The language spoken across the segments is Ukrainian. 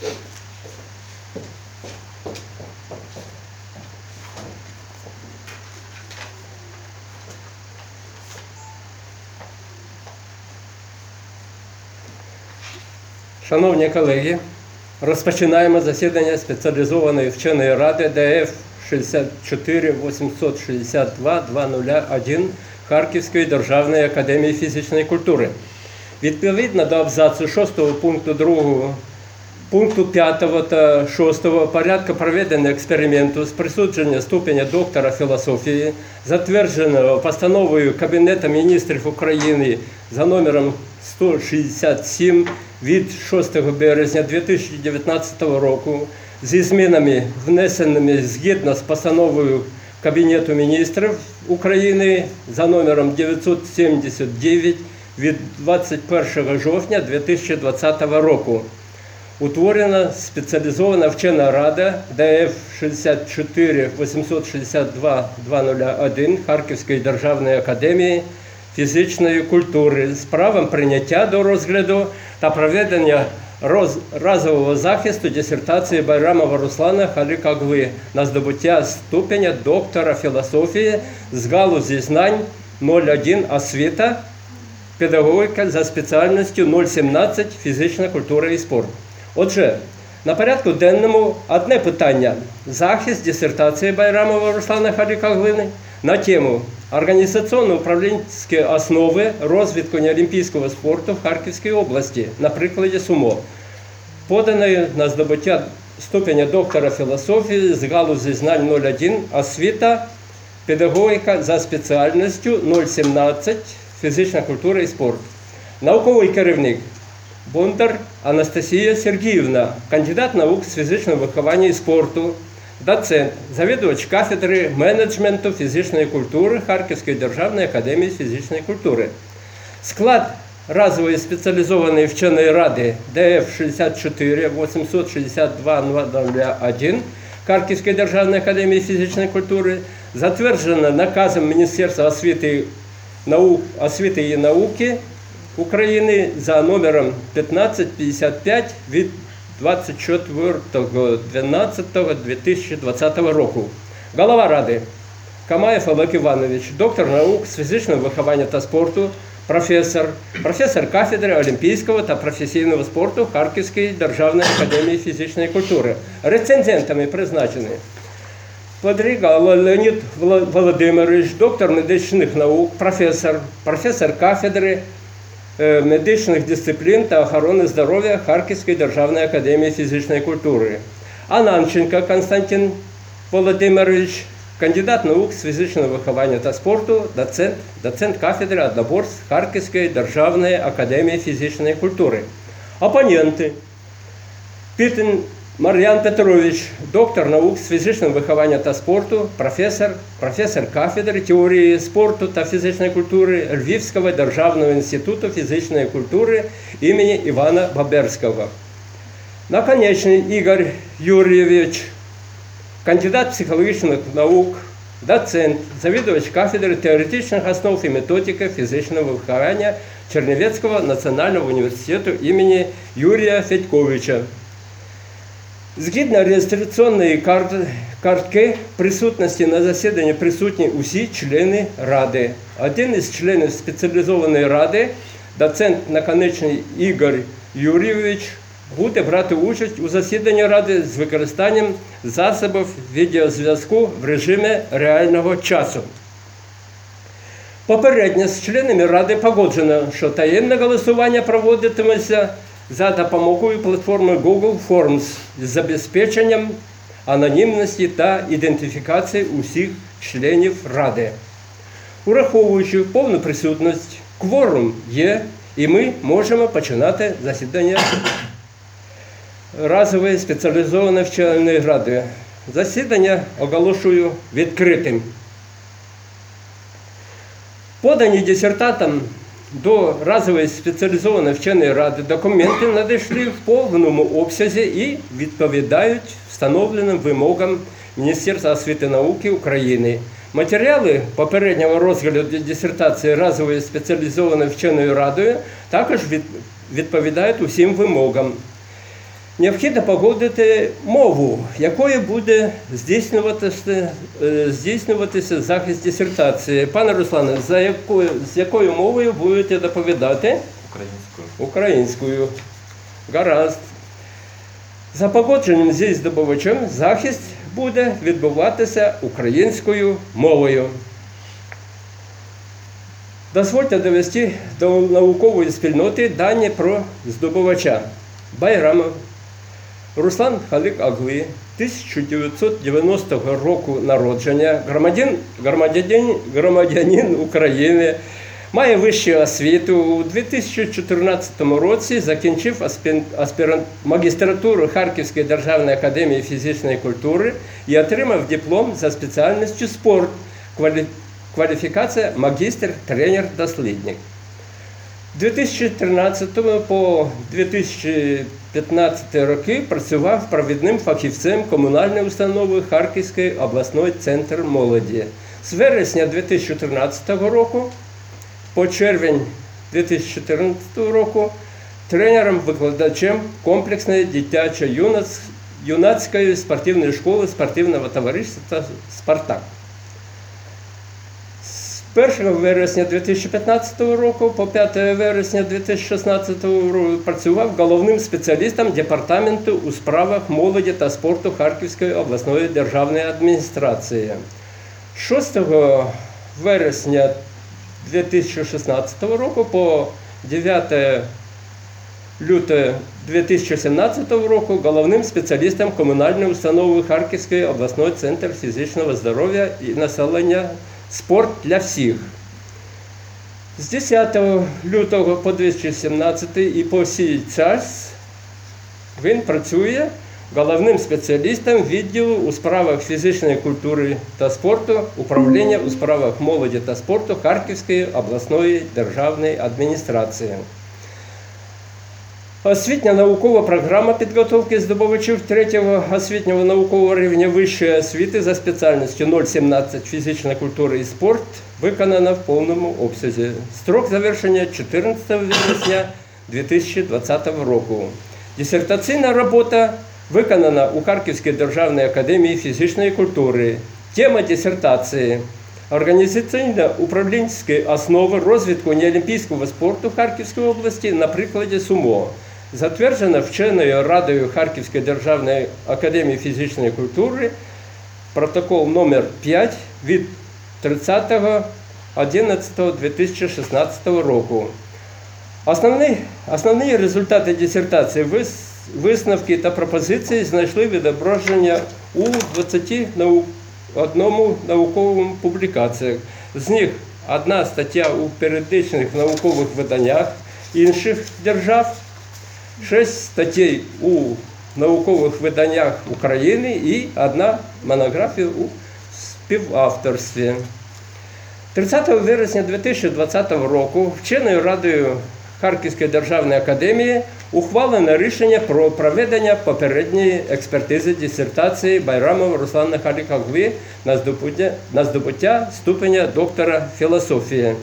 Шановні колеги, розпочинаємо засідання спеціалізованої вченої ради ДФ 64-862-201 Харківської державної академії фізичної культури. Відповідно до абзацу 6 пункту 2, пункту 5 та 6 порядку проведення експерименту з присудження ступеня доктора філософії, затвердженого постановою Кабінету міністрів України за номером 167 від 6 березня 2019 року, зі змінами, внесеними згідно з постановою Кабінету міністрів України за номером 979 від 21 жовтня 2020 року. Утворена спеціалізована вчена рада ДФ 64-862-201 Харківської державної академії фізичної культури з правом прийняття до розгляду та проведення разового захисту дисертації Байрамова Руслана Халікоглы на здобуття ступеня доктора філософії з галузі знань 01 освіта, педагогіка за спеціальністю 017 фізична культура і спорт. Отже, на порядку денному одне питання – захист дисертації Байрамова Руслана Халікоглы на тему «Організаційно-управлінські основи розвитку неолімпійського спорту в Харківській області» на прикладі СУМО, поданої на здобуття ступеня доктора філософії з галузі знань 01 освіта, педагогіка за спеціальністю 017 фізична культура і спорт. Науковий керівник Бондар Анастасія Сергіївна, кандидат наук з фізичного виховання і спорту, доцент, завідувач кафедри менеджменту фізичної культури Харківської державної академії фізичної культури. Склад разової спеціалізованої вченої ради ДФ 64-862-201 Харківської державної академії фізичної культури затверджено наказом Міністерства освіти і науки України за номером 1555 від 24.12.2020 року. Голова ради Камаєв Олег Іванович, доктор наук з фізичного виховання та спорту, професор кафедри олімпійського та професійного спорту Харківської державної академії фізичної культури. Рецензентами призначені Подріга Леонід Володимирович, доктор медичних наук, професор кафедри медичних дисциплін та охорони здоров'я Харківської державної академії фізичної культури. Ананченко Константин Володимирович, кандидат наук з фізичного виховання та спорту, доцент кафедри одноборств Харківської державної академії фізичної культури. Опоненти: Пітин Мар'ян Петрович, доктор наук з фізичного виховання та спорту, професор кафедри теорії спорту та фізичної культури Львівського державного інституту фізичної культури імені Івана Боберського. Наконечний Ігор Юрійович, кандидат психологічних наук, доцент, завідувач кафедри теоретичних основ і методики фізичного виховання Чернівецького національного університету імені Юрія Федьковича. Згідно реєстраційної картки присутності на засіданні присутні усі члени ради. Один із членів спеціалізованої ради, доцент Наконечний Ігор Юрійович, буде брати участь у засіданні ради з використанням засобів відеозв'язку в режимі реального часу. Попередньо з членами ради погоджено, що таємне голосування проводитиметься за допомогою платформи Google Forms з забезпеченням анонімності та ідентифікації усіх членів ради. Ураховуючи повну присутність, кворум є, і ми можемо починати засідання разової спеціалізованої вченої ради. Засідання оголошую відкритим. Подані дисертантам до разової спеціалізованої вченої ради документи надійшли в повному обсязі і відповідають встановленим вимогам Міністерства освіти і науки України. Матеріали попереднього розгляду дисертації разової спеціалізованої вченою радою також відповідають усім вимогам. необхідно погодити мову, якою буде здійснюватися захист дисертації. Пане Руслане, з якою мовою будете доповідати? Українською. Українською. Гаразд. За погодженням зі здобувачем захист буде відбуватися українською мовою. Дозвольте довести до наукової спільноти дані про здобувача. Байрамов Руслан Халик Агли, 1990 року народження, громадянин України, має вищу освіту. У 2014 році закінчив магістратуру Харківської державної академії фізичної культури і отримав диплом за спеціальністю спорт, кваліфікація магістр-тренер-дослідник. З 2013 по 2015 роки працював провідним фахівцем комунальної установи Харківський обласний центр молоді. З вересня 2013 року по червень 2014 року тренером-викладачем комплексної дитячо-юнацької спортивної школи спортивного товариства «Спартак». З 1 вересня 2015 року по 5 вересня 2016 року працював головним спеціалістом департаменту у справах молоді та спорту Харківської обласної державної адміністрації. 6 вересня 2016 року по 9 лютого 2017 року головним спеціалістом комунальної установи Харківський обласний центр фізичного здоров'я і населення «Спорт для всіх». З 10 лютого по 2017 і по сей час він працює головним спеціалістом відділу у справах фізичної культури та спорту, управління у справах молоді та спорту Харківської обласної державної адміністрації. Освітньо-наукова програма підготовки здобувачів 3-го освітнього наукового рівня вищої освіти за спеціальністю 017 «Фізична культура і спорт» виконана в повному обсязі. Строк завершення 14 вересня 2020 року. Дисертаційна робота виконана у Харківській державній академії фізичної культури. Тема дисертації – організаційно-управлінські основи розвитку неолімпійського спорту Харківської області на прикладі сумо. Затверджена вченою радою Харківської державної академії фізичної культури протокол номер 5 від 30.11.2016 року. Основні результати дисертації, висновки та пропозиції знайшли відображення у 21 науковому публікаціях. З них одна стаття у періодичних наукових виданнях інших держав, 6 статей у наукових виданнях України і одна монографія у співавторстві. 30 вересня 2020 року вченою радою Харківської державної академії ухвалено рішення про проведення попередньої експертизи дисертації Байрамова Руслана Халика Агли на здобуття ступеня доктора філософії.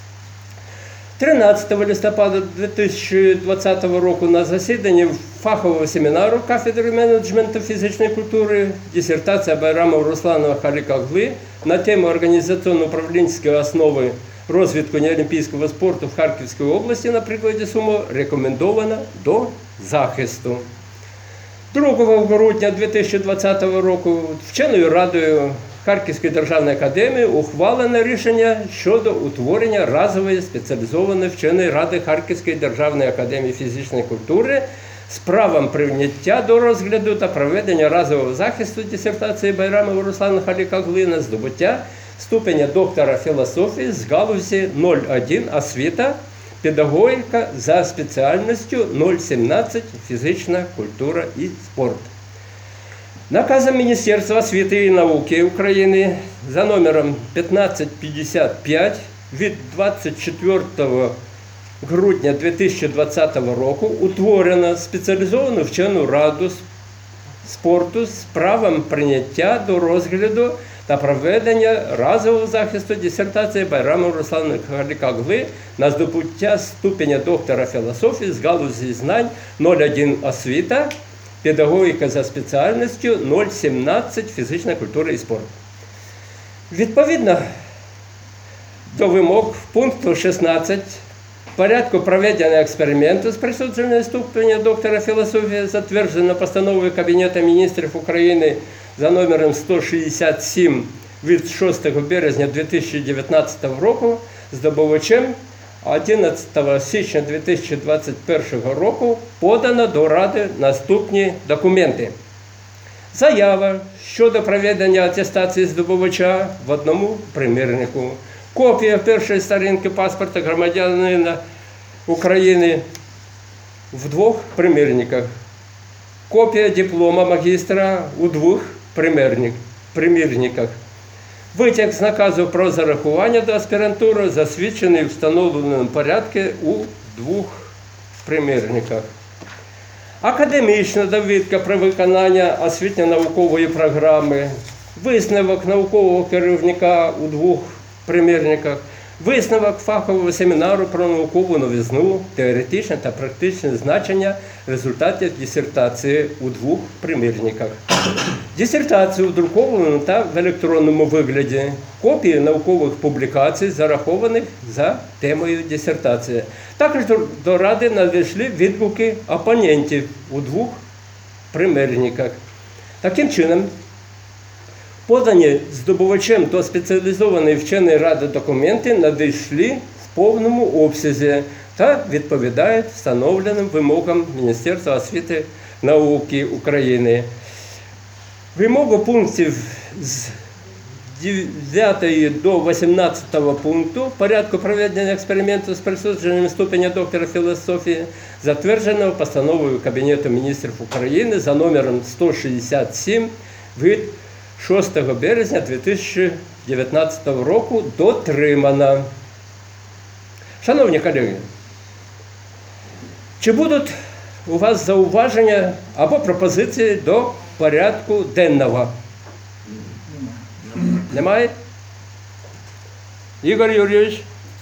13 листопада 2020 року на засіданні фахового семінару кафедри менеджменту фізичної культури дисертація Байрамова Руслана Халика Агли на тему організаційно-управлінської основи розвитку неолімпійського спорту в Харківській області на прикладі сумо рекомендована до захисту. 2 грудня 2020 року вченою радою Харківської державної академії ухвалено рішення щодо утворення разової спеціалізованої вченої ради Харківської державної академії фізичної культури з правом прийняття до розгляду та проведення разового захисту дисертації Байрамова Руслана Халика Агли на здобуття ступеня доктора філософії з галузі 01 освіта, педагогіка за спеціальністю 017 фізична культура і спорт. Наказом Міністерства освіти і науки України за номером 1555 від 24 грудня 2020 року утворено спеціалізовану вчену раду спорту з правом прийняття до розгляду та проведення разового захисту дисертації Байрамова Руслана Халика Агли на здобуття ступеня доктора філософії з галузі знань 01 освіта, педагогіка за спеціальністю 017 фізична культура і спорт. Відповідно до вимог пункту 16 порядку проведення експерименту з присудження ступеня доктора філософії, затверджено постановою Кабінету міністрів України за номером 167 від 6 березня 2019 року, здобувачем 11 січня 2021 року подано до Ради наступні документи. Заява щодо проведення атестації здобувача в одному примірнику. Копія першої сторінки паспорта громадянина України в 2 примірниках. Копія диплома магістра у 2 примірниках. Витяг з наказу про зарахування до аспірантури, засвідчений в встановленому порядку у 2 примірниках. Академічна довідка про виконання освітньо-наукової програми, висновок наукового керівника у 2 примірниках, висновок фахового семінару про наукову новизну, теоретичне та практичне значення результатів дисертації у 2 примірниках. Дисертацію в друкованому та в електронному вигляді, копії наукових публікацій, зарахованих за темою дисертації. Також до Ради надійшли відгуки опонентів у 2 примірниках. Таким чином, подані здобувачем до спеціалізованої вченої ради документи надійшли в повному обсязі та відповідають встановленим вимогам Міністерства освіти і науки України. Вимогу пунктів з 9 до 18 пункту порядку проведення експерименту з присудженням ступеня доктора філософії затвердженого постановою Кабінету міністрів України за номером 167 від 6 березня 2019 року дотримано. Шановні колеги, чи будуть у вас зауваження або пропозиції до порядку денного? Немає? Ігор Юрійович?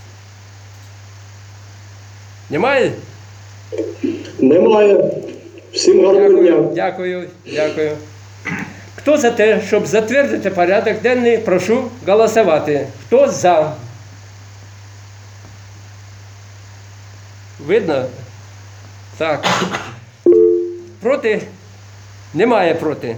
Немає? Немає. Всім гарного дня. Дякую. Хто за те, щоб затвердити порядок денний, прошу голосувати. Хто за? Видно? Так. Проти? Немає проти.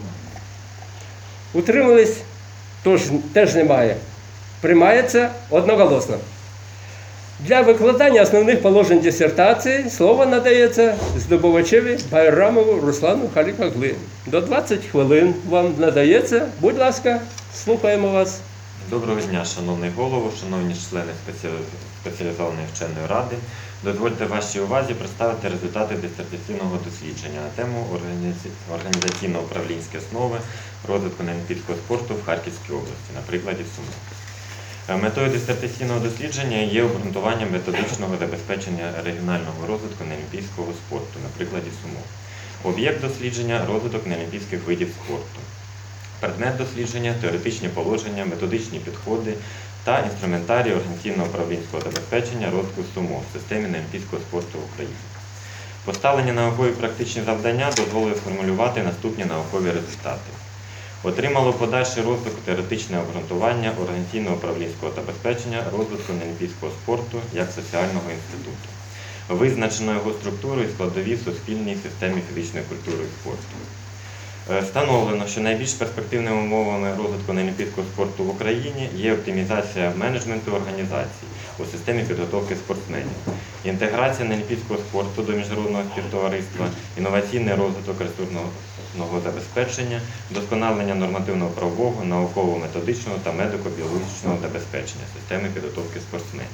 Утримались? Теж немає. Приймається одноголосно. Для викладання основних положень дисертації слово надається здобувачеві Байрамову Руслану Халікоглу. До 20 хвилин вам надається. Будь ласка, слухаємо вас. Доброго дня, шановний голово, шановні члени спеціалізованої вченої ради. Дозвольте вашій увазі представити результати дисертаційного дослідження на тему організаційно-управлінські основи розвитку неолімпійського спорту в Харківській області, на прикладі Суми. Метою дисертаційного дослідження є обґрунтування методичного забезпечення регіонального розвитку неолімпійського спорту, на прикладі Суми. Об'єкт дослідження – розвиток неолімпійських видів спорту. Предмет дослідження – теоретичні положення, методичні підходи та інструментарій організаційно-управлінського забезпечення розвитку СУМО в системі неолімпійського спорту в Україні. Поставлені наукові практичні завдання дозволили сформулювати наступні наукові результати. Отримало подальший розвиток теоретичне обґрунтування організаційно-управлінського забезпечення розвитку неолімпійського спорту як соціального інституту. Визначено його структуру і складові в суспільній системі фізичної культури і спорту. Встановлено, що найбільш перспективними умовами розвитку неолімпійського спорту в Україні є оптимізація менеджменту організацій у системі підготовки спортсменів, інтеграція неолімпійського спорту до міжнародного співтовариства, інноваційний розвиток ресурсного забезпечення, вдосконалення нормативно-правового, науково-методичного та медико-біологічного забезпечення системи підготовки спортсменів.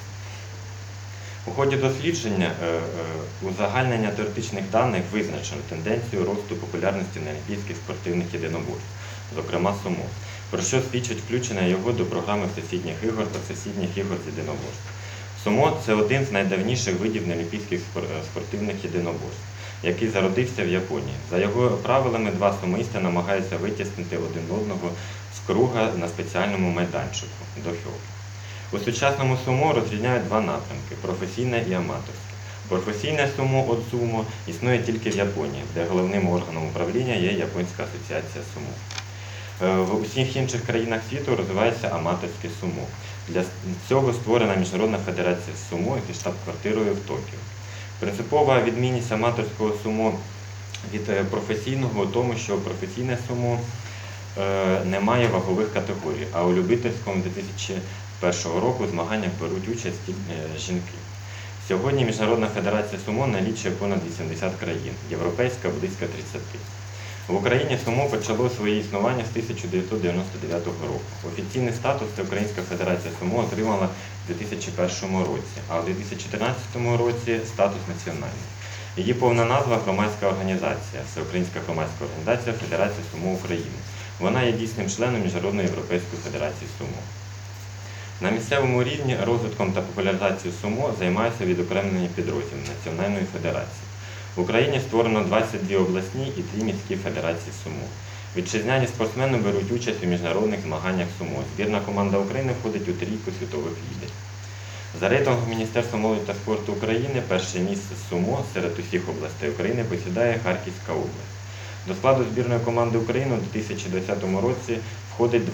У ході дослідження узагальнення теоретичних даних визначено тенденцію росту популярності неолімпійських спортивних єдиноборств, зокрема сумо, про що свідчить включення його до програми всесвітніх ігор та всесвітніх ігор з єдиноборств. Сумо – це один з найдавніших видів неолімпійських спортивних єдиноборств, який зародився в Японії. За його правилами, два сумоїсти намагаються витіснити один одного з круга на спеціальному майданчику – дохьо. У сучасному сумо розрізняють два напрямки – професійне і аматорське. Професійне сумо от сумо існує тільки в Японії, де головним органом управління є Японська асоціація сумо. В усіх інших країнах світу розвивається аматорське сумо. Для цього створена Міжнародна федерація сумо зі штаб-квартирою в Токіо. Принципова відмінність аматорського сумо від професійного у тому, що професійне сумо не має вагових категорій, а у любительському 2001 року змаганнях беруть участь жінки. Сьогодні Міжнародна федерація сумо налічує понад 80 країн, європейська – близько 30. В Україні сумо почало своє існування з 1999 року. Офіційний статус Всеукраїнська федерація сумо отримала в 2001 році, а в 2014 році статус національний. Її повна назва – громадська організація, Всеукраїнська громадська організація Федерація сумо України. Вона є дійсним членом Міжнародної Європейської федерації сумо. На місцевому рівні розвитком та популяризацією сумо займаються відокремлені підрозділи Національної федерації. В Україні створено 22 обласні і 3 міські федерації сумо. Вітчизняні спортсмени беруть участь у міжнародних змаганнях сумо. Збірна команда України входить у трійку світових лідерів. За рейтингом Міністерства молоді та спорту України перше місце сумо серед усіх областей України посідає Харківська область. До складу збірної команди України у 2020 році входить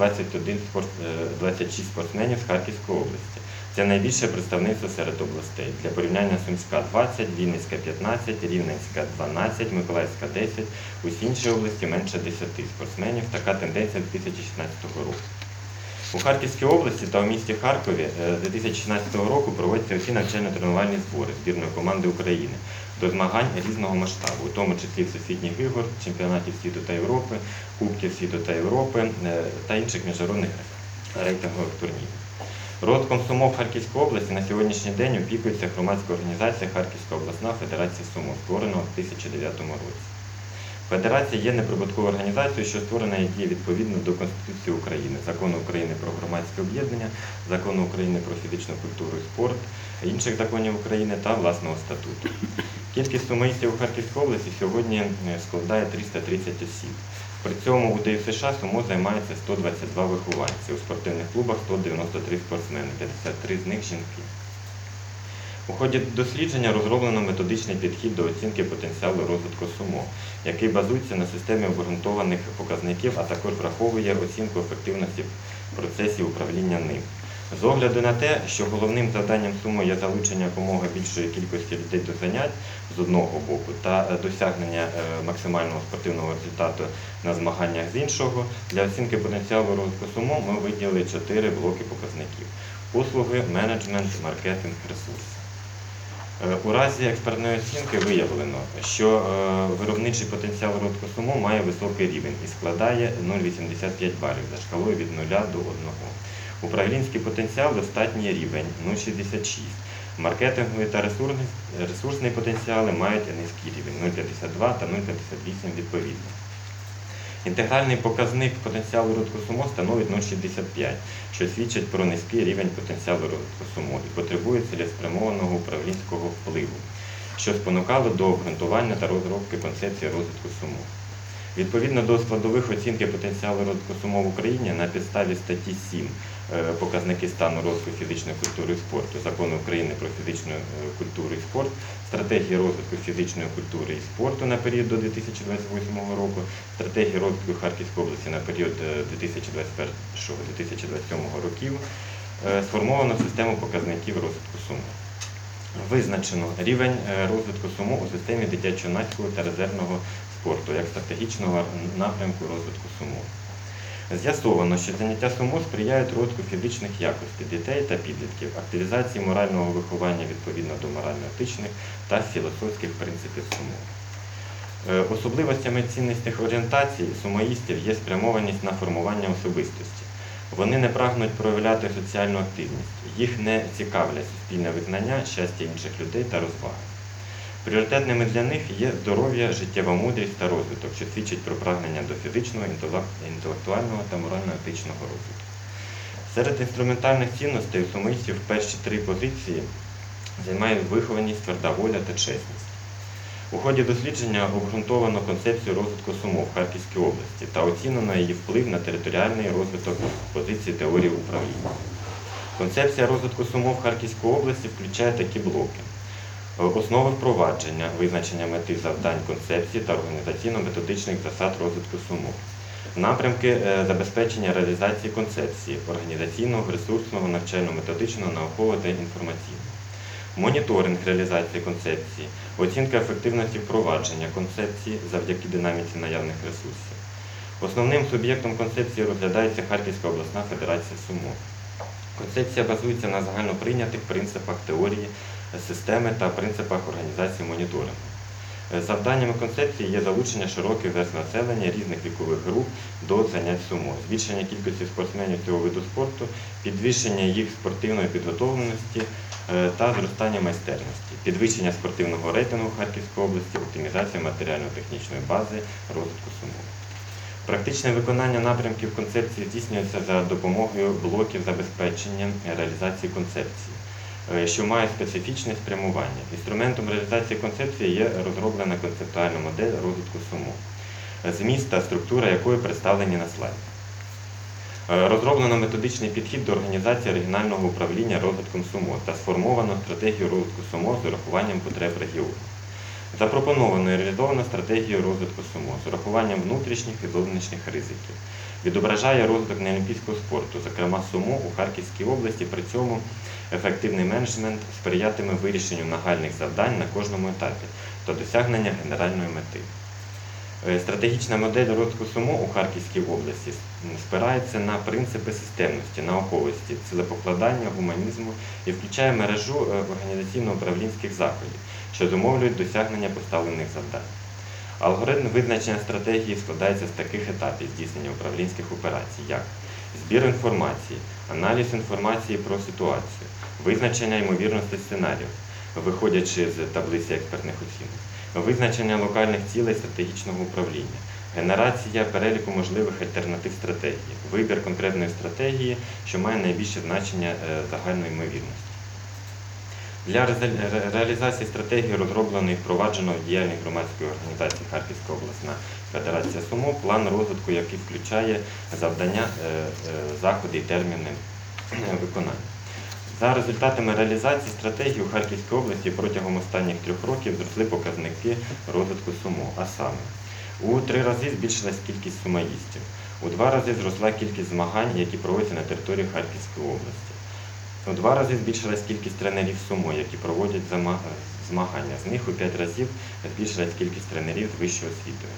26 спортсменів з Харківської області. Це найбільше представництво серед областей. Для порівняння Сумська – 20, Вінницька – 15, Рівненська – 12, Миколаївська – 10, усі інші області менше 10 спортсменів. Така тенденція 2016 року. У Харківській області та у місті Харкові з 2016 року проводяться усі навчально-тренувальні збори збірної команди України до змагань різного масштабу, у тому числі всесвітніх ігор, чемпіонатів світу та Європи, Кубків світу та Європи та інших міжнародних рейтингових турнірів. Розвитком сумо в Харківській області на сьогоднішній день опікується громадська організація Харківська обласна федерація сумо, створена у 2009 році. Федерація є неприбутковою організацією, що створена і діє відповідно до Конституції України, Закону України про громадське об'єднання, Закону України про фізичну культуру і спорт, інших законів України та власного статуту. Кількість сумоїстів у Харківській області сьогодні складає 330 осіб. При цьому у ДЮСШ сумо займається 122 вихованці, у спортивних клубах 193 спортсмени, 53 з них жінки. У ході дослідження розроблено методичний підхід до оцінки потенціалу розвитку сумо, який базується на системі обґрунтованих показників, а також враховує оцінку ефективності процесів управління ним. З огляду на те, що головним завданням сумо є залучення якомога більшої кількості людей до занять з одного боку та досягнення максимального спортивного результату на змаганнях з іншого, для оцінки потенціалу розвитку сумо ми виділили 4 блоки показників – послуги, менеджмент, маркетинг, ресурси. У разі експертної оцінки виявлено, що виробничий потенціал розвитку сумо має високий рівень і складає 0,85 балів за шкалою від 0 до 1. Управлінський потенціал – достатній рівень 0,66. Маркетинговий та ресурсний потенціали мають низький рівень 0,52 та 0,58 відповідно. Інтегральний показник потенціалу розвитку сумо становить 0,65, що свідчить про низький рівень потенціалу розвитку сумо і потребує цілеспрямованого управлінського впливу, що спонукало до обґрунтування та розробки концепції розвитку сумо. Відповідно до складових оцінки потенціалу розвитку сумо в Україні на підставі статті 7 показники стану розвитку фізичної культури і спорту, Закону України про фізичну культуру і спорт, стратегії розвитку фізичної культури і спорту на період до 2028 року, стратегії розвитку Харківської області на період 2021-2027 років, сформовано систему показників розвитку сумо. Визначено рівень розвитку сумо у системі дитячо-юнацького та резервного спорту як стратегічного напрямку розвитку сумо. З'ясовано, що заняття сумо сприяють розвитку фізичних якостей дітей та підлітків, активізації морального виховання відповідно до морально-етичних та філософських принципів сумо. Особливостями ціннісних орієнтацій сумоїстів є спрямованість на формування особистості. Вони не прагнуть проявляти соціальну активність, їх не цікавлять суспільне визнання, щастя інших людей та розваги. Пріоритетними для них є здоров'я, життєва мудрість та розвиток, що свідчить про прагнення до фізичного, інтелектуального та морально-етичного розвитку. Серед інструментальних цінностей у сумоїстів перші 3 позиції займають вихованість, тверда воля та чесність. У ході дослідження обґрунтовано концепцію розвитку сумо в Харківській області та оцінено її вплив на територіальний розвиток позиції теорії управління. Концепція розвитку сумо в Харківській області включає такі блоки. Основи впровадження, визначення мети завдань, концепції та організаційно-методичних засад розвитку СУМО. Напрямки забезпечення реалізації концепції, організаційного, ресурсного, навчально-методичного, наукового та інформаційного. Моніторинг реалізації концепції, оцінка ефективності впровадження концепції завдяки динаміці наявних ресурсів. Основним суб'єктом концепції розглядається Харківська обласна федерація СУМО. Концепція базується на загальноприйнятих принципах теорії, системи та принципах організації моніторингу. Завданнями концепції є залучення широких верств населення різних вікових груп до занять СУМО, збільшення кількості спортсменів цього виду спорту, підвищення їх спортивної підготовленості та зростання майстерності, підвищення спортивного рейтингу Харківської області, оптимізація матеріально-технічної бази розвитку СУМО. Практичне виконання напрямків концепції здійснюється за допомогою блоків забезпечення реалізації концепції, що має специфічне спрямування. Інструментом реалізації концепції є розроблена концептуальна модель розвитку СУМО, зміст та структура якої представлені на слайді. Розроблено методичний підхід до організації регіонального управління розвитком СУМО та сформовано стратегію розвитку СУМО з урахуванням потреб регіону. Запропоновано і реалізовано стратегію розвитку СУМО з урахуванням внутрішніх і зовнішніх ризиків. Відображає розвиток неолімпійського спорту, зокрема СУМО у Харківській області, при цьому ефективний менеджмент сприятиме вирішенню нагальних завдань на кожному етапі та досягнення генеральної мети. Стратегічна модель розвитку СУМО у Харківській області спирається на принципи системності, науковості, цілепокладання, гуманізму і включає мережу організаційно-управлінських заходів, що зумовлюють досягнення поставлених завдань. Алгоритм визначення стратегії складається з таких етапів здійснення управлінських операцій, як збір інформації, аналіз інформації про ситуацію, визначення ймовірності сценаріїв, виходячи з таблиці експертних оцінок, визначення локальних цілей стратегічного управління, генерація переліку можливих альтернатив стратегії, вибір конкретної стратегії, що має найбільше значення загальної ймовірності. Для реалізації стратегії розроблено і впроваджено в діяльність громадської організації Харківська обласна федерація СУМО план розвитку, який включає завдання, заходи і терміни виконання. За результатами реалізації стратегії у Харківській області протягом останніх 3 років зросли показники розвитку СУМО, а саме у 3 рази збільшилась кількість сумоїстів, у 2 рази зросла кількість змагань, які проводяться на території Харківської області. У 2 рази збільшилась кількість тренерів СУМО, які проводять змагання. З них у 5 разів збільшилась кількість тренерів з вищою освітою.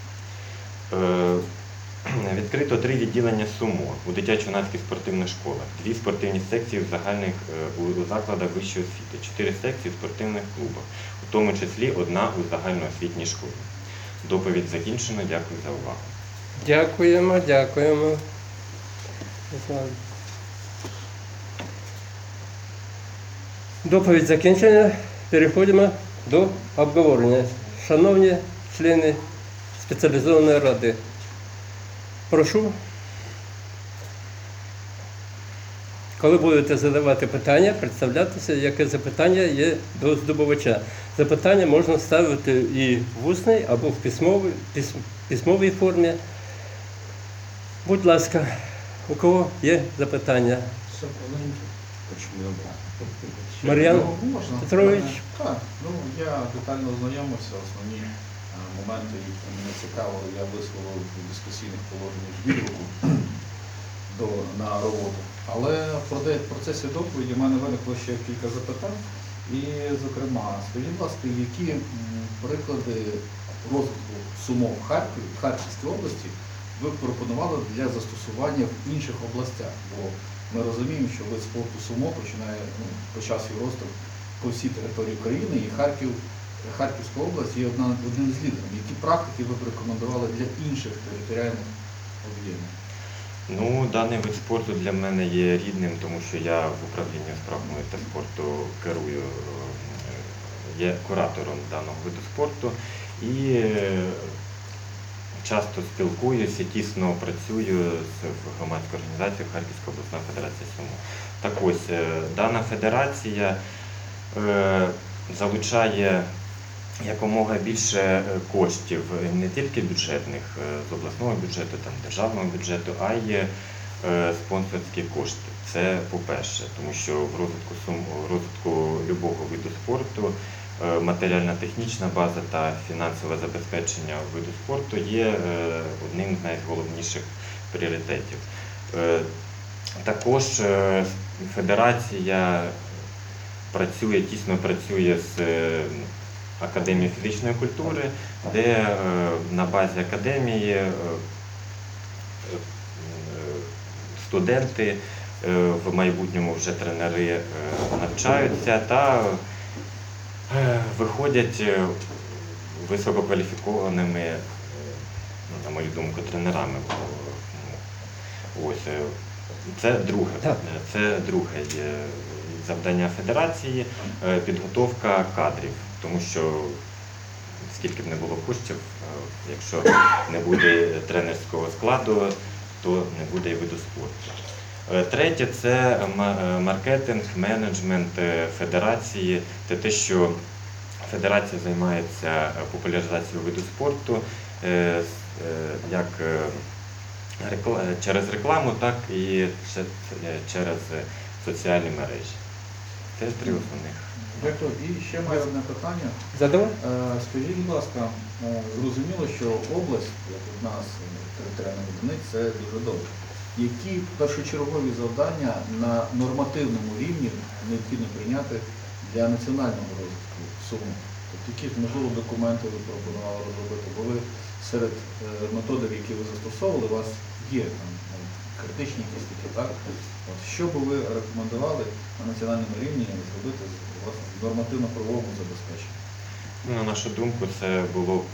Відкрито 3 відділення СУМО у дитячо-юнацьких спортивних школах, 2 спортивні секції у закладах вищої освіти, 4 секції в спортивних клубах, у тому числі 1 у загальноосвітній школі. Доповідь закінчено. Дякую за увагу. Дякуємо. Доповідь закінчена. Переходимо до обговорення. Шановні члени спеціалізованої ради, прошу, коли будете задавати питання, представлятися, яке запитання є до здобувача. Запитання можна ставити і в усній, або в письмовій формі. Будь ласка, у кого є запитання? Мар'ян Петрович. Так, я детально ознайомився, основні моменти, які мене цікавили, я висловив у дискусійних положеннях відгуку на роботу. Але в процесі доповіді в мене виникло ще кілька запитань. І, зокрема, скажіть, будь ласка, які приклади розвитку СУМО в Харківській області ви пропонували для застосування в інших областях? Бо ми розуміємо, що вид спорту СУМО почав свій розвиток по всій території країни, і Харківська область є одним з лідерів. Які практики ви б рекомендували для інших територіальних об'єднань? Даний вид спорту для мене є рідним, тому що я в управлінні справ молоді та спорту керую, є куратором даного виду спорту і часто спілкуюся, тісно працюю з громадською організацією Харківська обласна федерація СУМО. Так ось, дана федерація залучає якомога більше коштів, не тільки бюджетних, з обласного бюджету, державного бюджету, а й спонсорські кошти. Це по-перше, тому що в розвитку любого виду спорту матеріально-технічна база та фінансове забезпечення виду спорту є одним з найголовніших пріоритетів. Також федерація тісно працює з Академією фізичної культури, де на базі академії студенти, в майбутньому вже тренери навчаються та виходять висококваліфікованими, на мою думку, тренерами. Ось. Це друге завдання федерації – підготовка кадрів, тому що скільки б не було коштів, якщо не буде тренерського складу, то не буде і виду спорту. Третє – це маркетинг, менеджмент федерації. Це те, що федерація займається популяризацією виду спорту як через рекламу, так і через соціальні мережі. Це три основних. Дякую. І ще маю одне питання. Задавай. Скажіть, будь ласка, зрозуміло, що область, як одна з територіальних одиниць, це дуже добре. Які першочергові завдання на нормативному рівні необхідно прийняти для національного розвитку Суму? Тобто, які, можливо, документи ви пропонували розробити? Бо ви серед методик, які ви застосовували, у вас є там критичні якісь такі, так? От, що би ви рекомендували на національному рівні зробити з нормативно-правовому забезпеченні? На нашу думку, це було б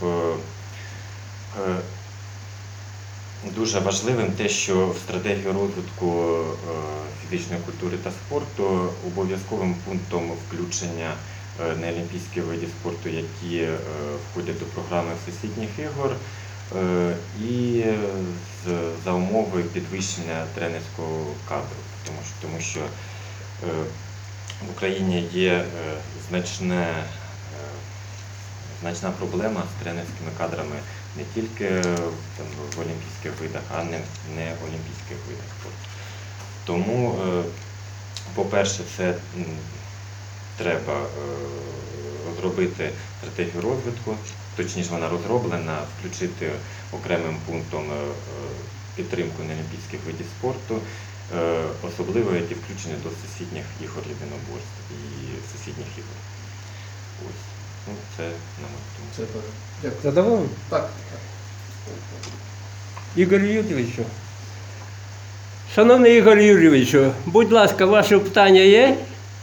дуже важливим те, що в стратегію розвитку фізичної культури та спорту обов'язковим пунктом включення неолімпійських видів спорту, які входять до програми Всесвітніх ігор, і за умови підвищення тренерського кадру, тому що в Україні є значна проблема з тренерськими кадрами не тільки в олімпійських видах, а не олімпійських видах спорту. Тому, по-перше, це треба розробити стратегію розвитку, точніше вона розроблена, включити окремим пунктом підтримку неолімпійських видів спорту, особливо які включені до всесвітніх ігор єдиноборств і всесвітніх ігор. Ось. Ну, це на мою думку. Це так. Дякую. Задоволений? Так. Ігор Юрійовичу. Шановний Ігор Юрійовичу, будь ласка, ваші питання є?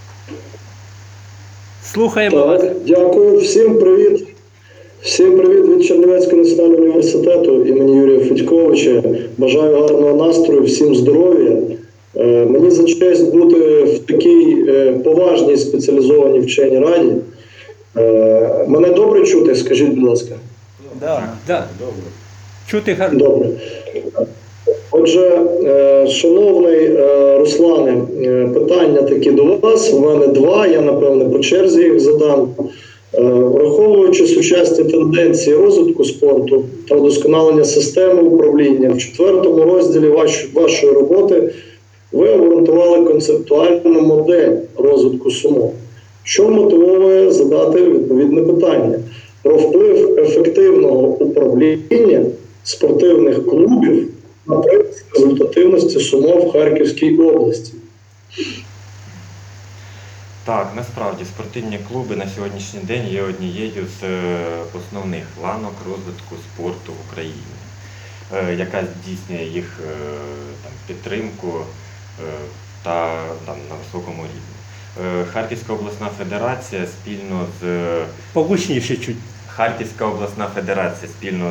Слухаємо вас. Так, дякую. Всім привіт. Всім привіт від Чернівецького національного університету імені Юрія Федьковича. Бажаю гарного настрою, всім здоров'я. Мені за честь бути в такій поважній спеціалізованій вченій раді. Мене добре чути, скажіть, будь ласка. Да. Добре. Чути гарно. Добре. Отже, шановний Руслане, питання такі до вас. У мене два, я, напевне, по черзі їх задам. Враховуючи сучасні тенденції розвитку спорту та вдосконалення системи управління, в 4 розділі вашої роботи ви обґрунтували концептуальну модель розвитку СУМО, що мотивує задати відповідне питання про вплив ефективного управління спортивних клубів на принцип результативності СУМО в Харківській області. Так, насправді спортивні клуби на сьогоднішній день є однією з основних ланок розвитку спорту в Україні, яка здійснює їх підтримку та на високому рівні. Харківська обласна федерація спільно з Погучніше чуть. Харківська обласна федерація спільно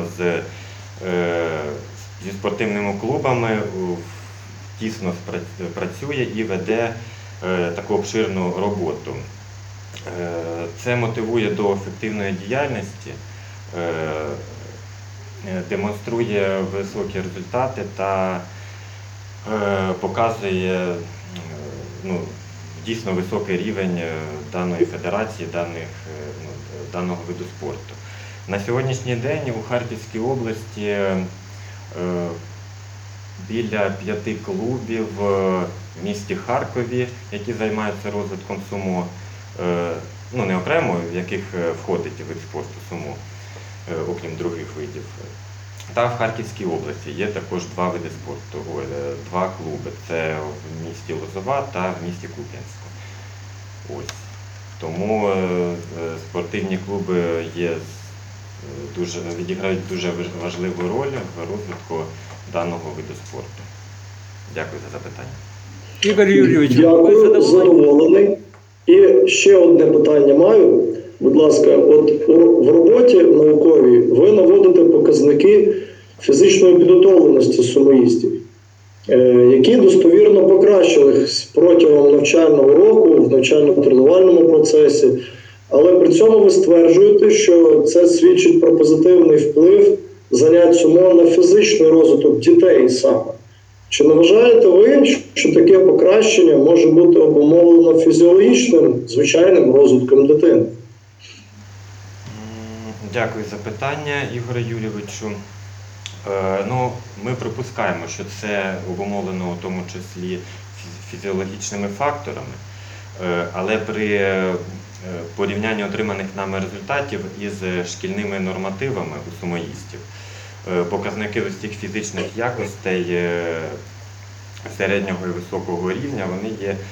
зі спортивними клубами тісно працює і веде таку обширну роботу. Це мотивує до ефективної діяльності, демонструє високі результати та показує дійсно високий рівень даної федерації, даного виду спорту. На сьогоднішній день у Харківській області біля 5 клубів в місті Харкові, які займаються розвитком СУМО. ну не окремо, в яких входить вид спорту сумо, окрім других видів. Та в Харківській області є також два види спорту, два клуби. Це в місті Лозова та в місті Куп'янську. Ось. Тому спортивні клуби відіграють дуже важливу роль в розвитку даного виду спорту. Дякую за запитання. Ігор Юрійович, ви Дякую, задоволений. І ще одне питання маю. Будь ласка, от в роботі науковій ви наводите показники фізичної підготовленості сумоїстів, які достовірно покращились протягом навчального року в навчально-тренувальному процесі, але при цьому ви стверджуєте, що це свідчить про позитивний вплив занять сумо на фізичний розвиток дітей саме. Чи не вважаєте ви, що таке покращення може бути обумовлено фізіологічним, звичайним розвитком дитини? Дякую за питання, Ігоре Юрійовичу. Ми припускаємо, що це обумовлено у тому числі фізіологічними факторами, але при порівнянні отриманих нами результатів із шкільними нормативами у сумоїстів, показники усіх фізичних якостей середнього і високого рівня, вони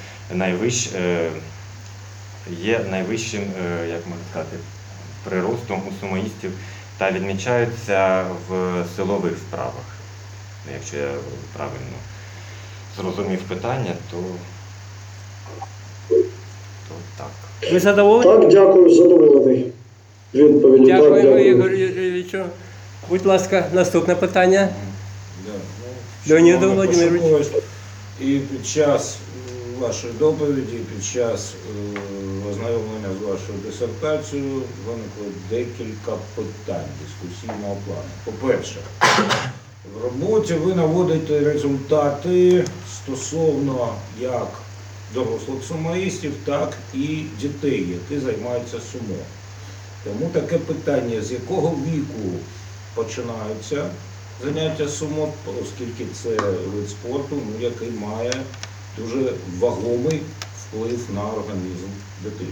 є найвищим, як можна сказати, приростом у сумоїстів та відмічаються в силових справах. Якщо я правильно зрозумів питання, то так. Ви задоволені? Так, дякую, задоволений. Відповіді. Дякуємо, Так, Ігор Юрійовичу. Будь ласка, наступне питання. Да, Леонід шановний Володимирович. Пашко, і під час вашої доповіді, під час ознайомлення з вашою дисертацією виникло декілька питань дискусійного плану. По-перше, в роботі ви наводите результати стосовно як дорослих сумоїстів, так і дітей, які займаються сумо. Тому таке питання, з якого віку починаються заняття сумо, оскільки це вид спорту, який має дуже вагомий вплив на організм дитини.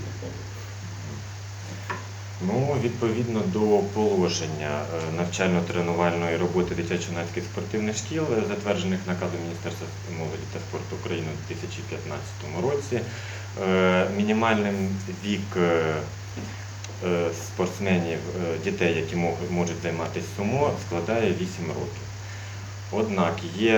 Відповідно до положення навчально-тренувальної роботи дитячо-юнацьких спортивних шкіл, затверджених наказом Міністерства молоді та спорту України у 2015 році, мінімальний вік спортсменів, дітей, які можуть займатися сумо, складає 8 років. Однак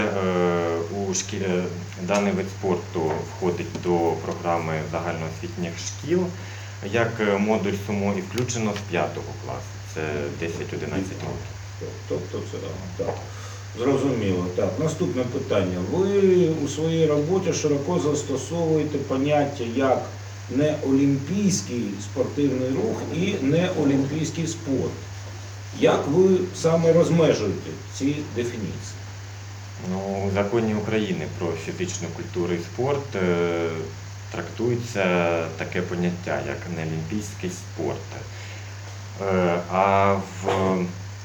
даний вид спорту входить до програми загальноосвітніх шкіл як модуль сумо і включено з 5 класу, це 10-11 років. Тобто це так. Зрозуміло. Так, наступне питання. Ви у своїй роботі широко застосовуєте поняття як неолімпійський спортивний рух і неолімпійський спорт. Як ви саме розмежуєте ці дефініції? У законі України про фізичну культуру і спорт трактується таке поняття, як неолімпійський спорт. А в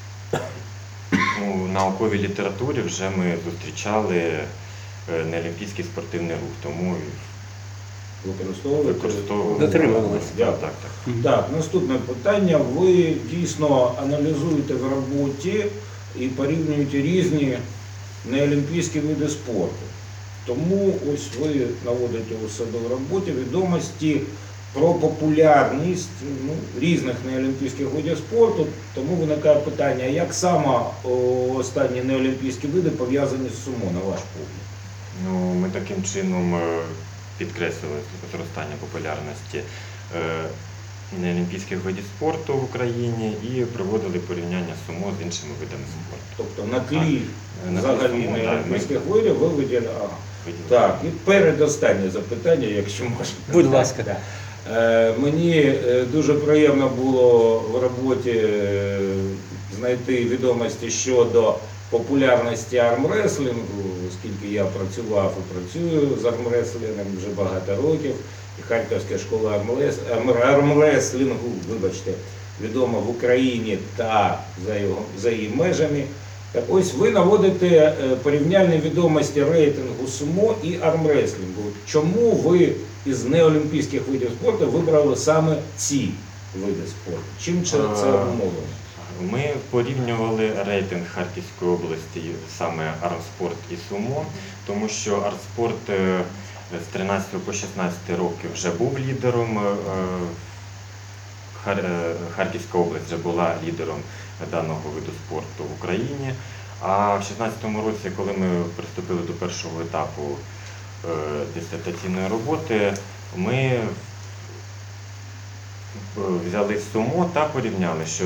науковій літературі вже ми зустрічали неолімпійський спортивний рух, тому використовували. Дотримувалися. Так. Так, наступне питання. Ви дійсно аналізуєте в роботі і порівнюєте різні неолімпійські види спорту. Тому ось ви наводите у себе в роботі відомості про популярність різних неолімпійських видів спорту. Тому виникає питання, як саме останні неолімпійські види пов'язані з сумо, на ваш погляд? Ми таким чином підкреслили зростання популярності неолімпійських видів спорту в Україні і проводили порівняння сумо з іншими видами спорту. Тобто на тлі На взагалі сумо, неолімпійських видів ви виділи. Так, і передостаннє запитання, якщо можна. Будь ласка. Так. Мені дуже приємно було в роботі знайти відомості щодо популярності армреслінгу, оскільки я працював і працюю з армреслінгом вже багато років. І Харківська школа армреслінгу, вибачте, відома в Україні та за її межами. Так ось ви наводите порівняльні відомості рейтингу сумо і армреслінгу. Чому ви із неолімпійських видів спорту вибрали саме ці види спорту? Чим це обумовлено? Ми порівнювали рейтинг Харківської області саме армспорт і сумо, тому що армспорт з 13 по 16 років вже був лідером. Харківська область вже була лідером даного виду спорту в Україні. А в 2016 році, коли ми приступили до першого етапу дисертаційної роботи, ми взяли сумо та порівняли, що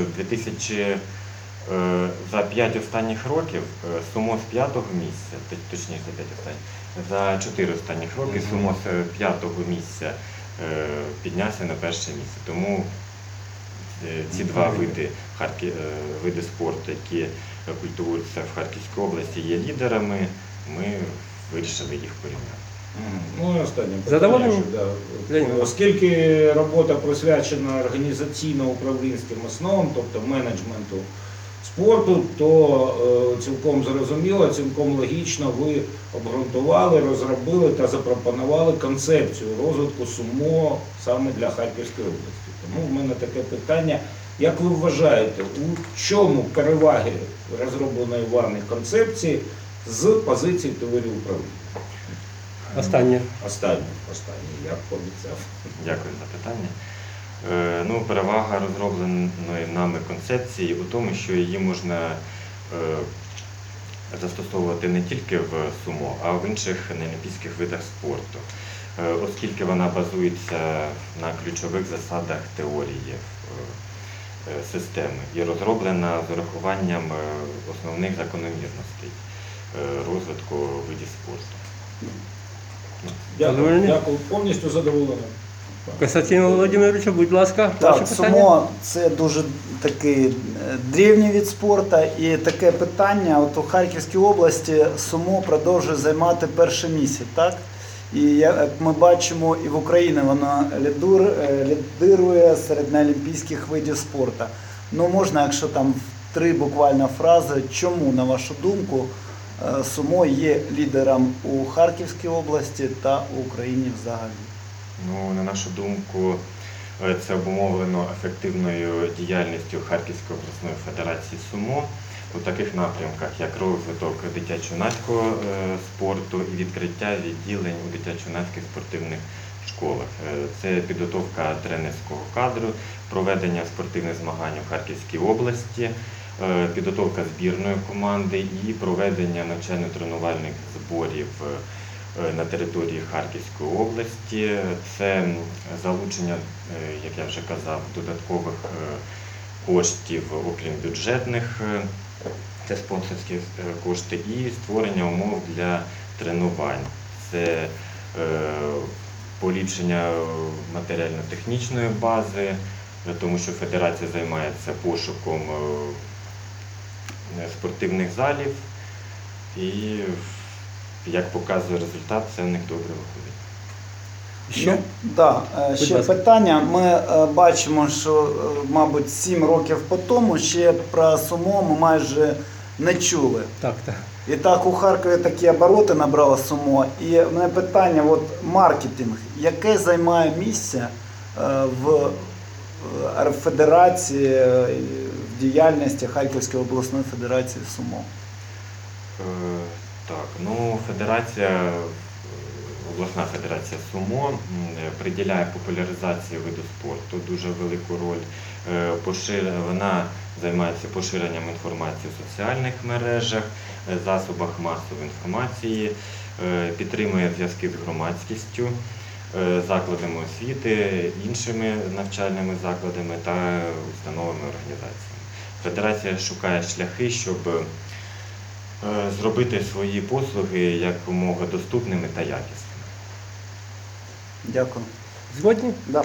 за 5 останніх років сумо з 5-го місця, точніше за 5 останніх, за 4 останніх роки сумо з 5-го місця піднявся на перше місце. Тому ці два види спорту, які культивуються в Харківській області, є лідерами, ми вирішили їх порівняти. Ну і останнє Задоволені? питання. Оскільки робота присвячена організаційно-управлінським основам, тобто менеджменту спорту, то цілком зрозуміло, цілком логічно ви обґрунтували, розробили та запропонували концепцію розвитку сумо саме для Харківської області. Тому в мене таке питання, як ви вважаєте, у чому переваги розробленої вами концепції з позиції творів управління? Останнє. Останнє, як пообіцяв. Дякую за питання. Перевага розробленої нами концепції у тому, що її можна застосовувати не тільки в сумо, а в інших неолімпійських видах спорту, оскільки вона базується на ключових засадах теорії системи і розроблена з урахуванням основних закономірностей розвитку видів спорту. Дякую. Повністю задоволений. Костянтин Володимирович, будь ласка, ваше Так, питання. сумо це дуже такий древній від спорту, і таке питання, от у Харківській області сумо продовжує займати перше місце, так? І як ми бачимо, і в Україні вона лідирує серед неолімпійських видів спорту. Ну, можна, якщо там в 3 буквально фрази, чому, на вашу думку, сумо є лідером у Харківській області та у Україні взагалі? На нашу думку, це обумовлено ефективною діяльністю Харківської обласної федерації сумо у таких напрямках, як розвиток дитячо-юнацького спорту і відкриття відділень у дитячо-юнацьких спортивних школах. Це підготовка тренерського кадру, проведення спортивних змагань у Харківській області, підготовка збірної команди і проведення навчально-тренувальних зборів на території Харківської області. Це залучення, як я вже казав, додаткових коштів, окрім бюджетних, це спонсорські кошти, і створення умов для тренувань. Це поліпшення матеріально-технічної бази, тому що федерація займається пошуком спортивних залів і, як показує результат, це в них добре виходить. Ще? Ще ласка. питання. Ми бачимо, що, мабуть, 7 років по тому ще про сумо ми майже не чули. Так. І так у Харкові такі обороти набрало сумо. І в мене питання, от маркетинг, яке займає місце в федерації, в діяльності Харківської обласної федерації сумо? Федерація, обласна федерація сумо приділяє популяризації виду спорту дуже велику роль. Вона займається поширенням інформації у соціальних мережах, засобах масової інформації, підтримує зв'язки з громадськістю, закладами освіти, іншими навчальними закладами та установами організаціями. Федерація шукає шляхи, щоб зробити свої послуги якомога доступними та якісними. Дякую. Згодні? Да.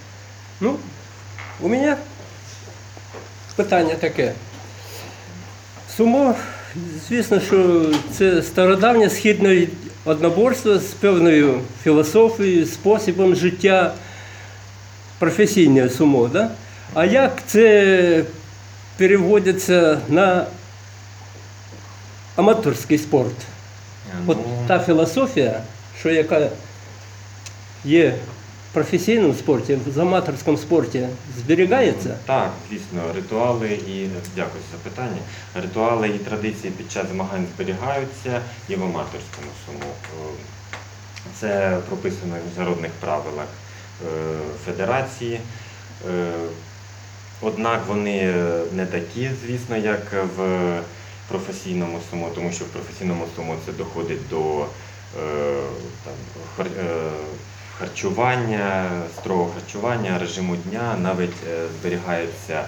У мене питання таке. Сумо, звісно, що це стародавнє східне одноборство з певною філософією, способом життя, професійне сумо. Да? А як це переводиться на аматорський спорт? От та філософія, що яка є в професійному спорті, в аматорському спорті зберігається? Так, звісно, ритуали і дякую за питання. Ритуали і традиції під час змагань зберігаються і в аматорському сумо. Це прописано в міжнародних правилах федерації. Однак вони не такі, звісно, як в професійному сумо, тому що в професійному сумо це доходить до харчування, строгого харчування, режиму дня, навіть зберігається,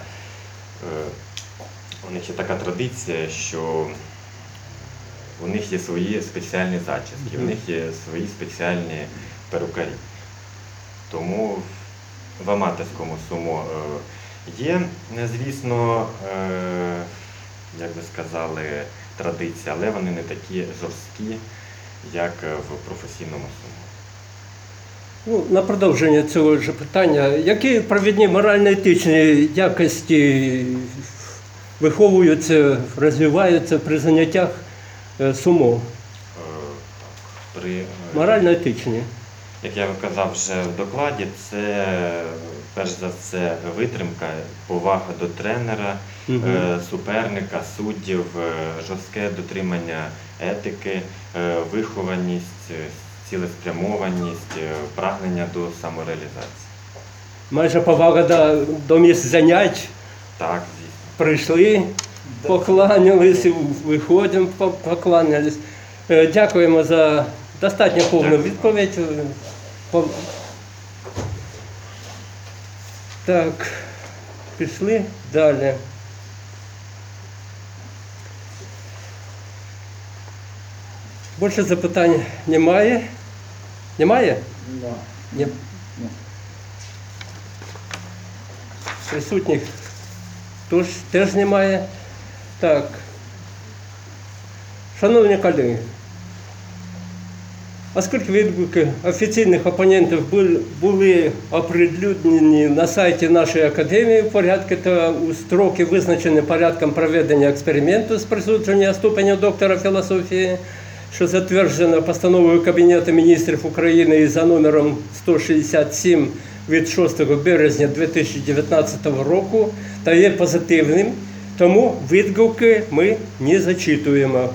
у них є така традиція, що у них є свої спеціальні зачіски, у них є свої спеціальні перукарі. Тому в аматорському сумо є, звісно, як ви сказали, традиції, але вони не такі жорсткі, як в професійному сумо. Ну, на продовження цього ж питання, які провідні морально-етичні якості виховуються, розвиваються при заняттях сумо? Морально-етичні. Як я казав вже в докладі, це перш за все витримка, повага до тренера, суперника, суддів, жорстке дотримання етики, вихованість, цілеспрямованість, прагнення до самореалізації. Майже повага до місць занять. Так, звісно. Прийшли, покланялись, виходимо, покланялись. Дякуємо за достатньо повну відповідь. Так, пішли далі. Більше запитань немає? Немає? Да. Ні. Присутніх теж немає. Так. Шановні колеги, оскільки відгуки офіційних опонентів були оприлюднені на сайті нашої академії в порядку та у строки, визначені порядком проведення експерименту з присудження ступеня доктора філософії, що затверджено постановою Кабінету міністрів України за номером 167 від 6 березня 2019 року та є позитивним, тому відгуки ми не зачитуємо.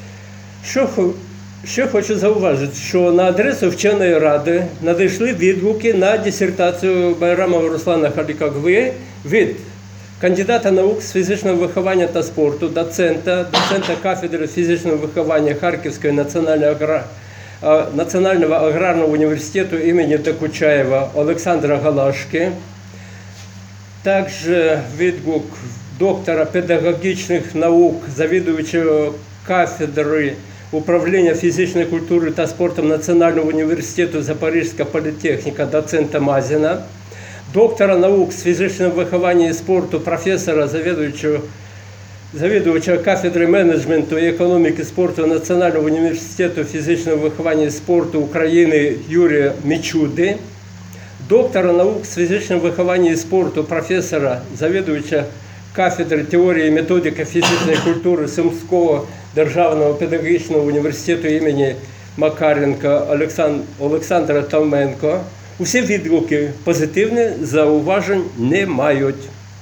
Ще хочу зауважити, що на адресу вченої ради надійшли відгуки на дисертацію Байрамова Руслана Халікоглы від кандидата наук з фізичного виховання та спорту, доцента кафедри фізичного виховання Харківського національного аграрного університету імені Докучаєва Олександра Галашки. Також відгук доктора педагогічних наук, завідувача кафедри управління фізичної культури та спорту Національного університету Запорізька політехніка доцента Мазіна, доктора наук з фізичного виховання і спорту, професора, завідувача кафедри менеджменту і економіки спорту Національного університету фізичного виховання і спорту України Юрія Мічуди, доктора наук з фізичного виховання і спорту, професора, завідувача кафедри теорії і методики фізичної культури Сумського державного педагогічного університету імені Макаренка Олександра Товменко. Усі відгуки позитивні, зауважень не мають.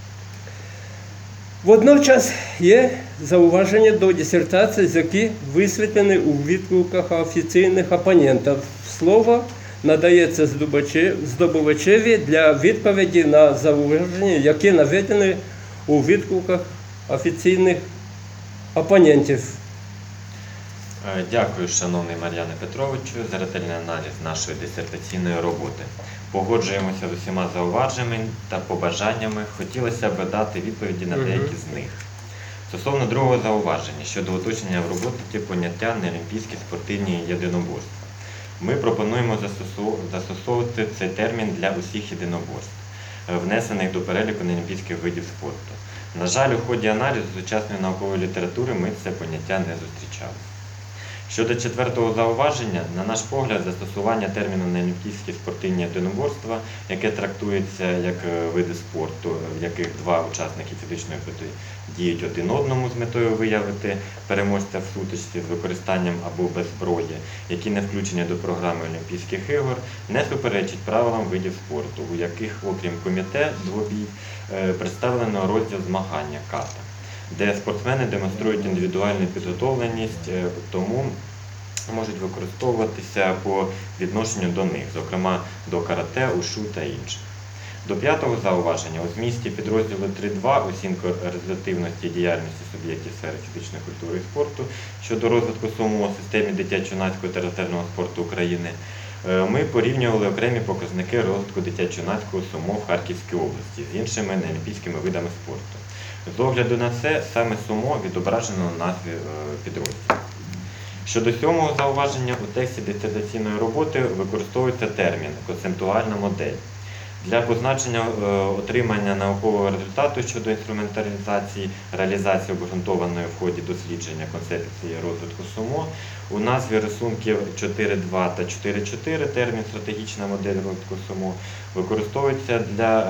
Водночас є зауваження до дисертації, які висвітлені у відгуках офіційних опонентів. Слово надається здобувачеві для відповіді на зауваження, які наведені у відгуках офіційних опонентів. Дякую, шановний Мар'яне Петровичу, за ретельний аналіз нашої дисертаційної роботи. Погоджуємося з усіма зауваженнями та побажаннями. Хотілося б дати відповіді на деякі з них. Стосовно другого зауваження щодо уточнення в роботі поняття неолімпійські спортивні єдиноборства. Ми пропонуємо застосовувати цей термін для усіх єдиноборств, внесених до переліку неолімпійських видів спорту. На жаль, у ході аналізу сучасної наукової літератури ми це поняття не зустрічали. Щодо четвертого зауваження, на наш погляд, застосування терміну неолімпійські спортивні єдиноборства, яке трактується як види спорту, в яких два учасники фізичної протидіють один одному з метою виявити переможця в сутичці з використанням або без зброї, які не включені до програми Олімпійських ігор, не суперечить правилам видів спорту, у яких, окрім комітет двобій, представлено розділ змагання ката, де спортсмени демонструють індивідуальну підготовленість, тому можуть використовуватися по відношенню до них, зокрема до карате, ушу та інших. До п'ятого зауваження у змісті підрозділу 3.2 оцінка результативності діяльності суб'єктів сфери фізичної культури і спорту щодо розвитку СУМО у системі дитячо-юнацького та резервного спорту України ми порівнювали окремі показники розвитку дитячо-юнацького СУМО в Харківській області з іншими неолімпійськими видами спорту. З огляду на це, саме СУМО відображено на назві підрозділу. Щодо сьомого зауваження, у тексті дисертаційної роботи використовується термін «концептуальна модель». Для позначення отримання наукового результату щодо інструменталізації, реалізації обґрунтованої в ході дослідження концепції розвитку СУМО у назві рисунків 4.2 та 4.4 термін «стратегічна модель розвитку СУМО» використовується для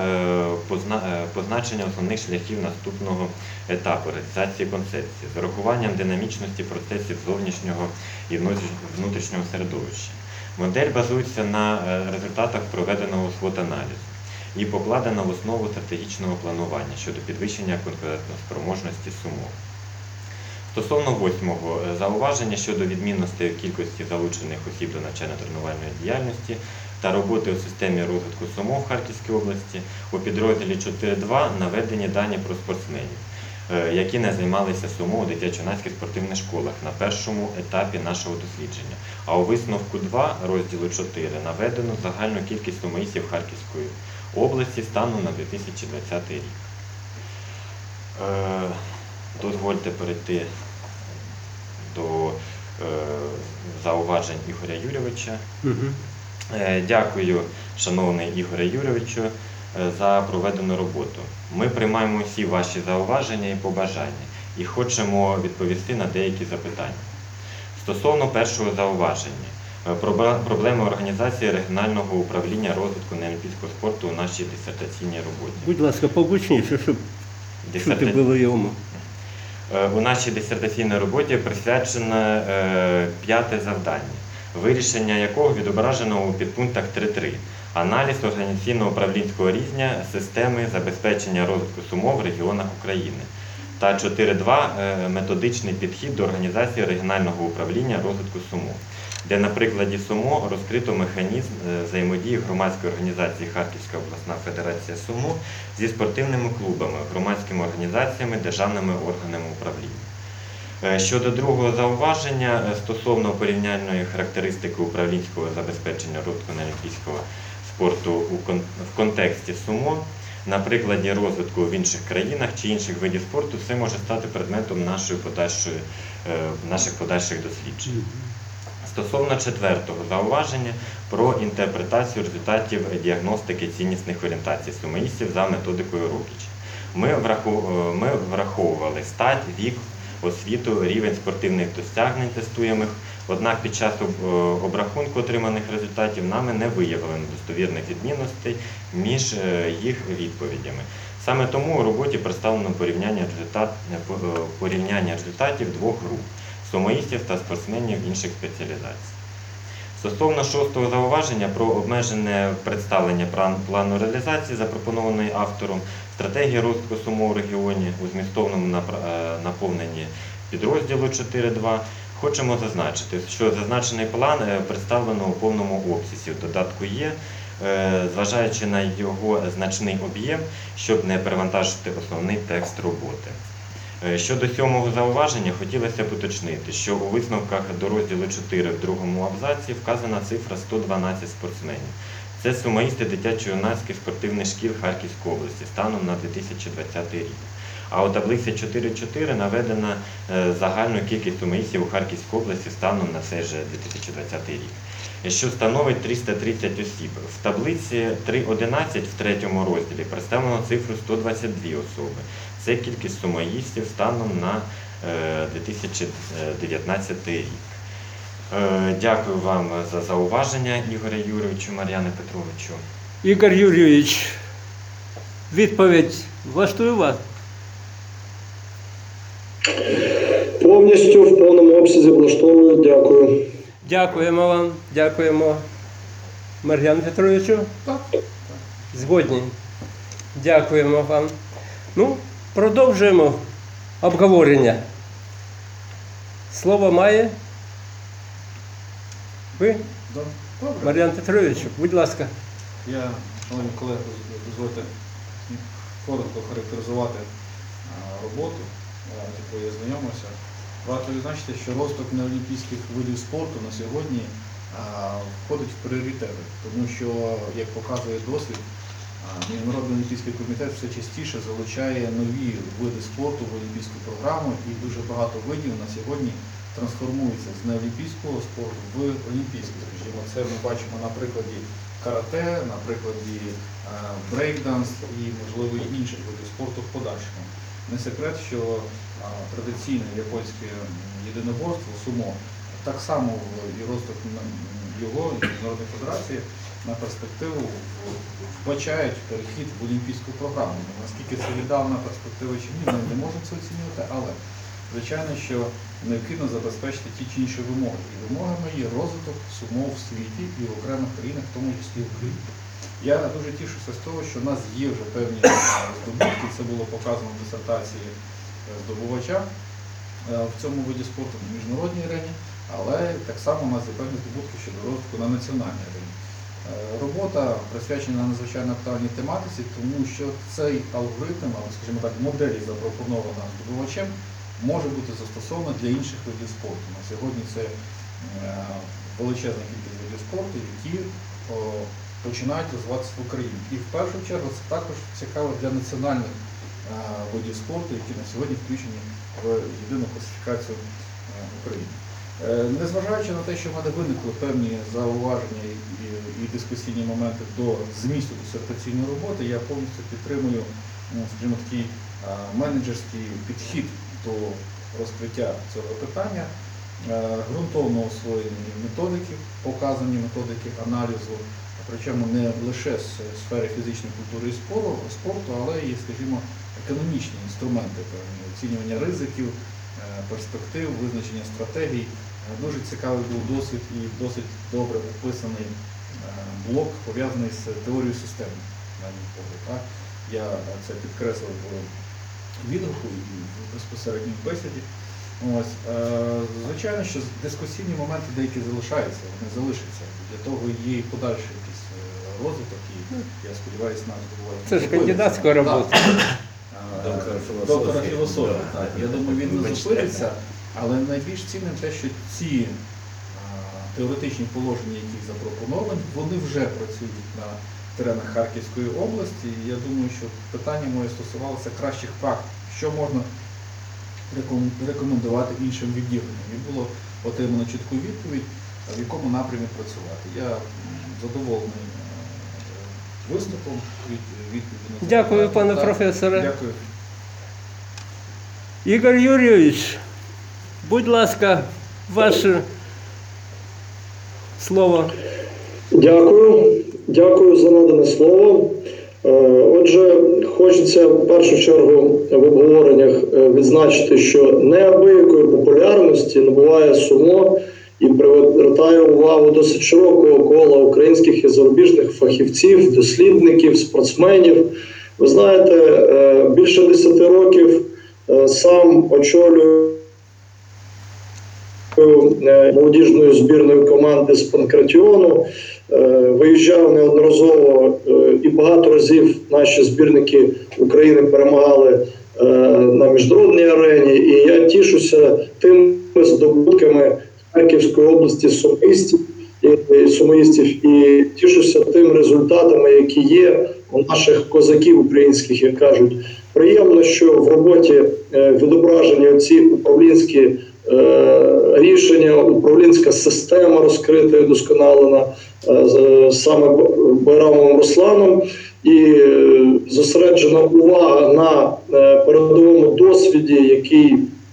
позначення основних шляхів наступного етапу реалізації концепції з урахуванням динамічності процесів зовнішнього і внутрішнього середовища. Модель базується на результатах проведеного SWOT-аналізу і покладена в основу стратегічного планування щодо підвищення конкурентоспроможності СУМО. Стосовно восьмого зауваження щодо відмінностей у кількості залучених осіб до навчально-тренувальної діяльності та роботи у системі розвитку СУМО в Харківській області, у підрозділі 4.2 наведені дані про спортсменів, які не займалися СУМО у дитячо-юнацьких спортивних школах на першому етапі нашого дослідження. А у висновку 2 розділу 4 наведено загальну кількість сумоїстів Харківської області станом на 2020 рік. Дозвольте перейти до зауважень Ігоря Юрійовича. Дякую, шановний Ігоре Юрійовичу, за проведену роботу. Ми приймаємо всі ваші зауваження і побажання і хочемо відповісти на деякі запитання. Стосовно першого зауваження, проблеми організації регіонального управління розвитку неолімпійського спорту у нашій дисертаційній роботі. Будь ласка, погучніше, щоб чути було йому. У нашій дисертаційній роботі присвячено п'яте завдання, вирішення якого відображено у підпунктах 3.3. Аналіз організаційно-управлінського рівня системи забезпечення розвитку СУМО в регіонах України та 4.2 методичний підхід до організації регіонального управління розвитку СУМО, де на прикладі СУМО розкрито механізм взаємодії громадської організації Харківська обласна федерація СУМО зі спортивними клубами, громадськими організаціями, державними органами управління. Щодо другого зауваження стосовно порівняльної характеристики управлінського забезпечення розвитку неолімпійського спорту в контексті СУМО, на прикладі розвитку в інших країнах чи інших видів спорту, це може стати предметом наших подальших досліджень. Стосовно четвертого зауваження про інтерпретацію результатів діагностики ціннісних орієнтацій сумоїстів за методикою Рокіча. Ми враховували стать, вік, освіту, рівень спортивних досягнень тестуємих, однак під час обрахунку отриманих результатів нами не виявлено достовірних відмінностей між їх відповідями. Саме тому у роботі представлено порівняння результатів двох груп – сумоїстів та спортсменів інших спеціалізацій. Стосовно шостого зауваження про обмежене представлення плану реалізації, запропонованої автором, стратегії розвитку СУМО у регіоні у змістовному наповненні підрозділу 4.2, хочемо зазначити, що зазначений план представлено у повному обсязі в додатку Є, зважаючи на його значний об'єм, щоб не перевантажити основний текст роботи. Щодо сьомого зауваження, хотілося б уточнити, що у висновках до розділу 4 в другому абзаці вказана цифра 112 спортсменів. Це сумоїсти дитячо-юнацьких спортивних шкіл Харківської області станом на 2020 рік. А у таблиці 4.4 наведена загальну кількість сумоїстів у Харківській області станом на цей же 2020 рік, що становить 330 осіб. В таблиці 3.11 в третьому розділі представлено цифру 122 особи. Це кількість сумоїстів станом на 2019 рік. Дякую вам за зауваження, Ігоря Юрійовичу, Мар'яне Петровичу. Ігор Юрійович, відповідь влаштує вас? Повністю в повному обсязі влаштовую. Дякую. Дякуємо вам, дякуємо Мар'яну Петровичу. Так. Згодні. Дякуємо вам. Ну, продовжуємо обговорення. Слово має ви, Добре. Мар'ян Петрович, будь ласка. Я, шановні колеги, дозвольте коротко характеризувати роботу, з якою я знайомився. Варто відзначити, що розвиток неолімпійських видів спорту на сьогодні входить в пріоритети, тому що, як показує досвід, Міжнародний олімпійський комітет все частіше залучає нові види спорту в олімпійську програму, і дуже багато видів на сьогодні трансформується з неолімпійського спорту в олімпійський. Скажімо, це ми бачимо на прикладі карате, на прикладі брейкданс і, можливо, і інших видів спорту в подальшому. Не секрет, що традиційне японське єдиноборство сумо так само і розвиток його і Міжнародної федерації на перспективу вбачають перехід в олімпійську програму. Наскільки це віддалена перспектива чи ні, ми не можемо це оцінювати, але звичайно, що необхідно забезпечити ті чи інші вимоги. І вимогами є розвиток сумо в світі і в окремих країнах, в тому числі в Україні. Я дуже тішуся з того, що в нас є вже певні здобутки, це було показано в дисертації здобувача в цьому виді спорту на міжнародній арені, але так само у нас є певні здобутки щодо розвитку на національній арені. Робота присвячена надзвичайно актуальній тематиці, тому що цей алгоритм, скажімо так, моделі, запропонована здобувачем, може бути застосована для інших видів спорту. На сьогодні це величезна кількість видів спорту, які починають розвиватися в Україні. І в першу чергу це також цікаво для національних видів спорту, які на сьогодні включені в єдину класифікацію України. Незважаючи на те, що в мене виникли певні зауваження і дискусійні моменти до змісту дисертаційної роботи, я повністю підтримую, скажімо, такий менеджерський підхід до розкриття цього питання, ґрунтовно освоєні методики, показані методики аналізу, причому не лише з сфери фізичної культури і спорту, але і, скажімо, економічні інструменти, оцінювання ризиків, перспектив, визначення стратегій. Дуже цікавий був досвід і досить добре описаний блок, пов'язаний з теорією системи, на мій погляд. Так? Я це підкреслив в відгуку і в безпосередній бесіді. Ось. Звичайно, що дискусійні моменти деякі залишаються, вони залишаться. Для того є і подальший якийсь розвиток, і я сподіваюся, нам здобуваємо. Це ж кандидатська робота. Доктора філософії. Так. Я думаю, він не зупиниться, але найбільш цінним те, що ці теоретичні положення, які запропоновані, вони вже працюють на теренах Харківської області. І я думаю, що питання моє стосувалося кращих практик, що можна рекомендувати іншим відділенням. І було отримано чітку відповідь, в якому напрямі працювати. Я задоволений виступом, відповідь на Дякую, пане професоре. Дякую. Ігор Юрійович, будь ласка, ваше слово. Дякую за надане слово. Отже, хочеться в першу чергу в обговореннях відзначити, що неабиякої популярності набуває сумо і привертає увагу досить широкого кола українських і зарубіжних фахівців, дослідників, спортсменів. Ви знаєте, більше 10 років сам очолюю молодіжної збірної команди з панкратіону, виїжджав неодноразово і багато разів наші збірники України перемагали на міжнародній арені. І я тішуся тими здобутками Харківської області сумоїстів і тішуся тим результатами, які є у наших козаків українських, як кажуть. Приємно, що в роботі відображені ці управлінські рішення, управлінська система розкрита і удосконалена саме Байрамовим Русланом, і зосереджена увага на передовому досвіді, який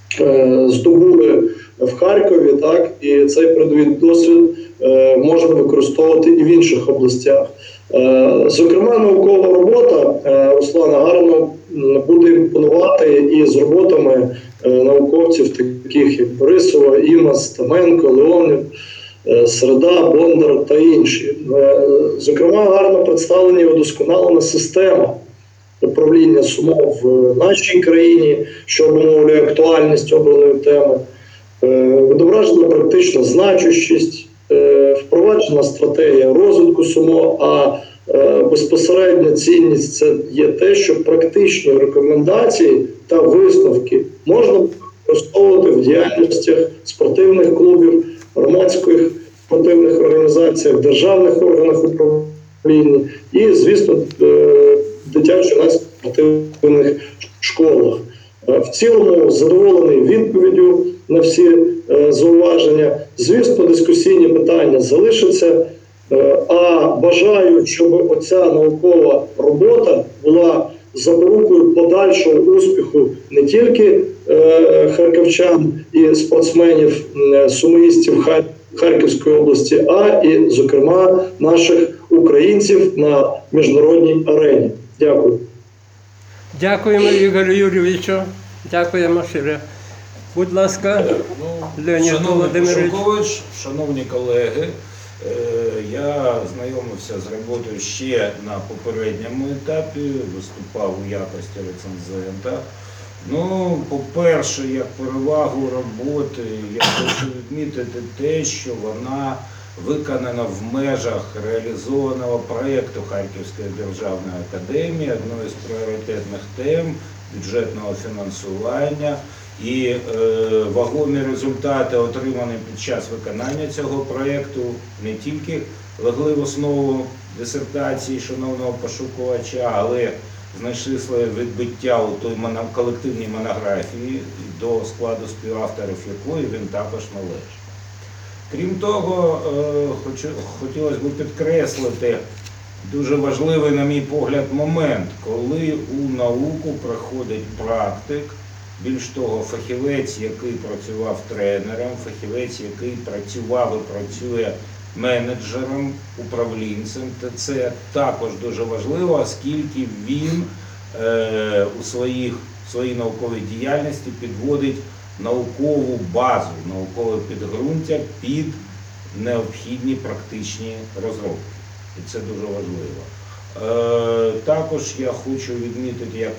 здобули в Харкові, так, і цей передовий досвід можна використовувати і в інших областях. Зокрема, наукова робота Руслана гарно буде імпонувати і з роботами науковців, таких як Борисова, Імас, Стаменко, Леонів, Середа, Бондар та інші. Зокрема, гарно представлена і удосконалена система управління СУМО в нашій країні, що обумовлює актуальність обраної теми. Відображена практична значущість, впроваджена стратегія розвитку СУМО, а безпосередня цінність – це є те, що практичні рекомендації та висновки можна використовувати в діяльностях спортивних клубів, громадських спортивних організаціях, державних органах управління і, звісно, дитячо-юнацьких спортивних школах. В цілому задоволений відповіддю на всі зауваження. Звісно, дискусійні питання залишаться, а бажаю, щоб оця наукова робота була запорукою подальшого успіху не тільки харківчан і спортсменів, сумоїстів Харківської області, а і, зокрема, наших українців на міжнародній арені. Дякую. Дякуємо, Ігорю Юрійовичу. Дякуємо щиро. Будь ласка, Леонід Шановний Володимирович. Пашукович, шановні колеги, я знайомився з роботою ще на попередньому етапі, виступав у якості рецензента. Ну, по-перше, як перевагу роботи, я хочу відмітити те, що вона виконана в межах реалізованого проєкту Харківської державної академії, одної з пріоритетних тем бюджетного фінансування. І вагомі результати, отримані під час виконання цього проєкту, не тільки легли в основу дисертації шановного Пашуковича, але знайшли своє відбиття у той колективній монографії, до складу співавторів якої він також належить. Крім того, хотілося б підкреслити дуже важливий, на мій погляд, момент, коли у науку приходить практик, більш того, фахівець, який працював тренером, фахівець, який працював і працює менеджером, управлінцем. Це також дуже важливо, оскільки він у своїй науковій діяльності підводить наукову базу, наукове підґрунтя під необхідні практичні розробки. І це дуже важливо. Також я хочу відмітити як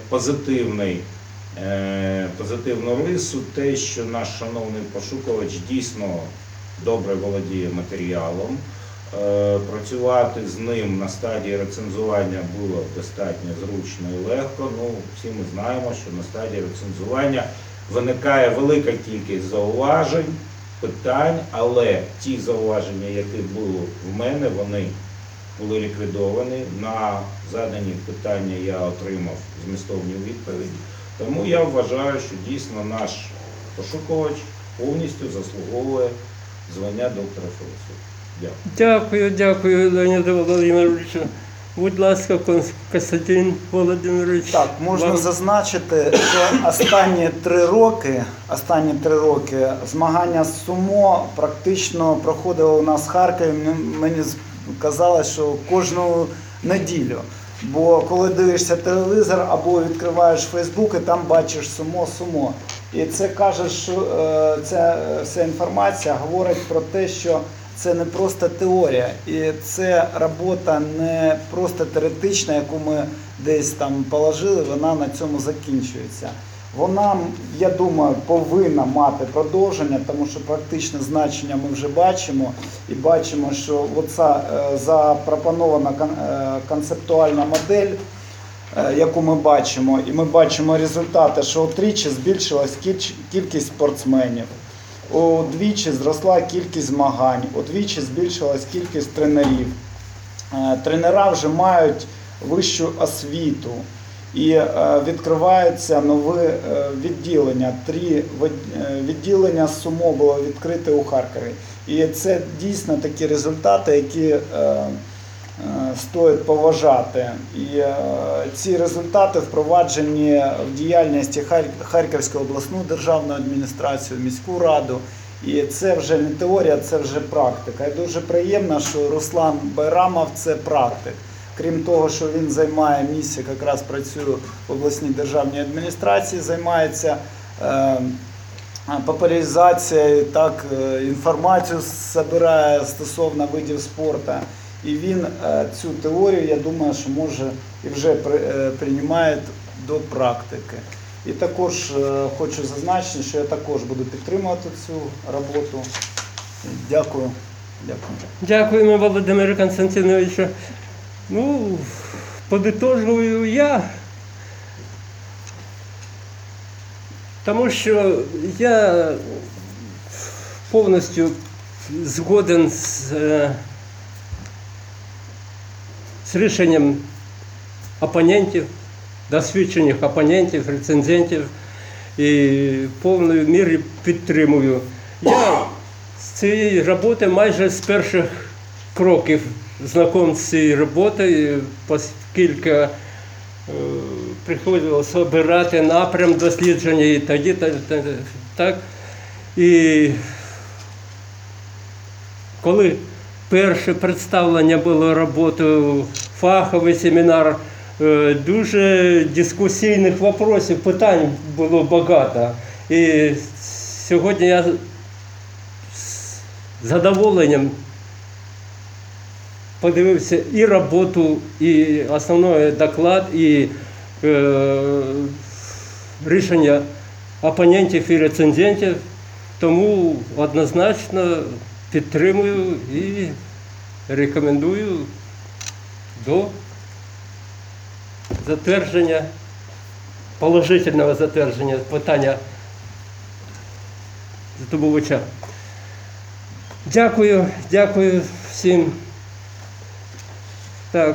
позитивну рису те, що наш шановний Пашукович дійсно добре володіє матеріалом. Працювати з ним на стадії рецензування було достатньо зручно і легко. Ну, всі ми знаємо, що на стадії рецензування виникає велика кількість зауважень, питань, але ті зауваження, які були в мене, вони були ліквідовані. На задані питання я отримав змістовні відповіді. Тому я вважаю, що дійсно наш Пашукович повністю заслуговує звання доктора філософії. Дякую, Леоніду Володимировичу. Будь ласка, Костянтин Володимирович. Так, можна зазначити, що останні 3 роки змагання з сумо практично проходили у нас в Харкові. Мені казалось, що кожну неділю. Бо коли дивишся телевізор або відкриваєш Фейсбук, і там бачиш сумо. І це каже, що ця вся інформація говорить про те, що це не просто теорія, і це робота не просто теоретична, яку ми десь там положили, вона на цьому закінчується. Вона, я думаю, повинна мати продовження, тому що практичне значення ми вже бачимо. І бачимо, що оця запропонована концептуальна модель, яку ми бачимо, і ми бачимо результати, що утричі збільшилась кількість спортсменів, удвічі зросла кількість змагань, удвічі збільшилась кількість тренерів. Тренера вже мають вищу освіту. І відкриваються нові відділення. 3 відділення сумо було відкрите у Харкові. І це дійсно такі результати, які стоїть поважати. І ці результати впроваджені в діяльності Харківської обласну державну адміністрацію, міську раду. І це вже не теорія, це вже практика. І дуже приємно, що Руслан Байрамов – це практик. Крім того, що він займає місце, якраз працює в обласній державній адміністрації, займається популяризацією, так, інформацію збирає стосовно видів спорту. І він цю теорію, я думаю, що може і вже приймає до практики. І також хочу зазначити, що я також буду підтримувати цю роботу. Дякую. Дякую. Дякуємо, Володимире Константиновичу. Ну, подитожую я, тому що я повністю згоден з рішенням опонентів, досвідчених опонентів, рецензентів, і в повній мірі підтримую. Я з цієї роботи майже з перших кроків знайом з цією роботою, оскільки приходилося обирати напрям дослідження і тоді, так. І коли перше представлення було роботою, фаховий семінар, дуже дискусійних вопросів, питань було багато. І сьогодні я з задоволенням подивився і роботу, і основний доклад, і рішення опонентів і рецензентів. Тому однозначно підтримую і рекомендую до затвердження, положительного затвердження питання здобувача. Дякую всім. Так.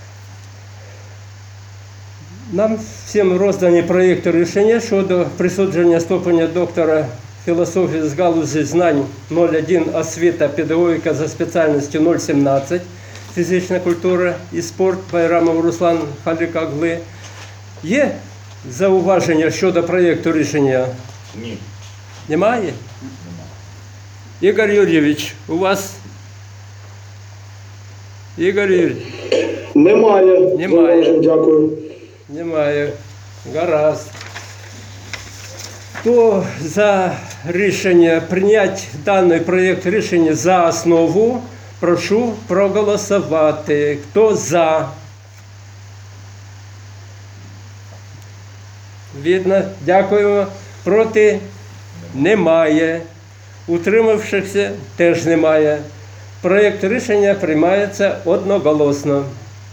Нам всім роздані проєкти рішення щодо присудження ступеня доктора філософії з галузі знань 01 освіта, педагогіка за спеціальністю 017, фізична культура і спорт Байрамов Руслан Халікагли. Є зауваження щодо проєкту рішення? Ні. Немає? Ігор Юрійович, у вас? Ігор Юрійович? Немає. Зауважень, дякую. Немає. Гаразд. Хто за рішення прийняти даний проєкт рішення за основу, прошу проголосувати. Хто за? Видно. Дякуємо. Проти? Немає. Утримавшихся теж немає. Проєкт рішення приймається одноголосно.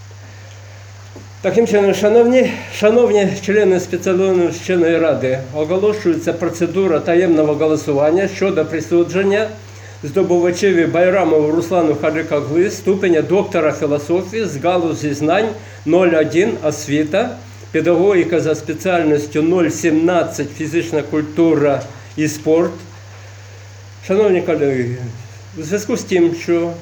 Таким чином, шановні члени спеціальної вченої ради, оголошується процедура таємного голосування щодо присудження здобувачеві Байрамову Руслану Халікагли ступеня доктора філософії з галузі знань 01 освіта, педагогіка за спеціальністю 017 фізична культура і спорт. Шановні колеги, у зв'язку з тим, що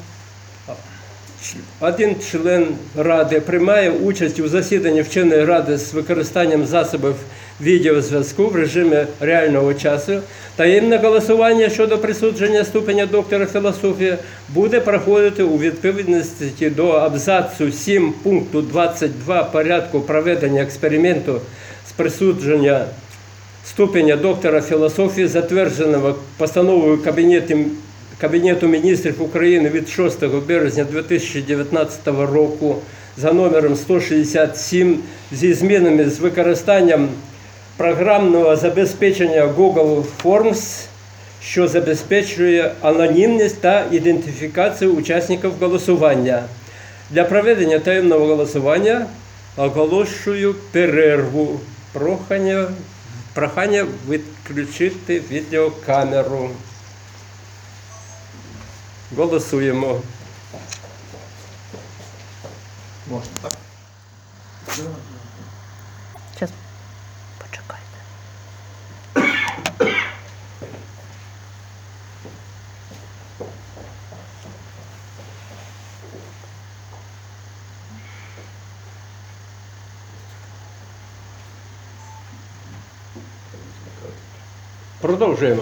один член ради приймає участь у засіданні вченої ради з використанням засобів відеозв'язку в режимі реального часу, таємне голосування щодо присудження ступеня доктора філософії буде проходити у відповідності до абзацу 7 пункту 22 порядку проведення експерименту з присудження ступеня доктора філософії, затвердженого постановою Кабінету міністрів України від 6 березня 2019 року за номером 167 зі змінами з використанням програмного забезпечення Google Forms, що забезпечує анонімність та ідентифікацію учасників голосування. Для проведення таємного голосування оголошую перерву. Прохання відключити відеокамеру. Голосуємо. Можна, так? Зараз почекайте. Продовжуємо.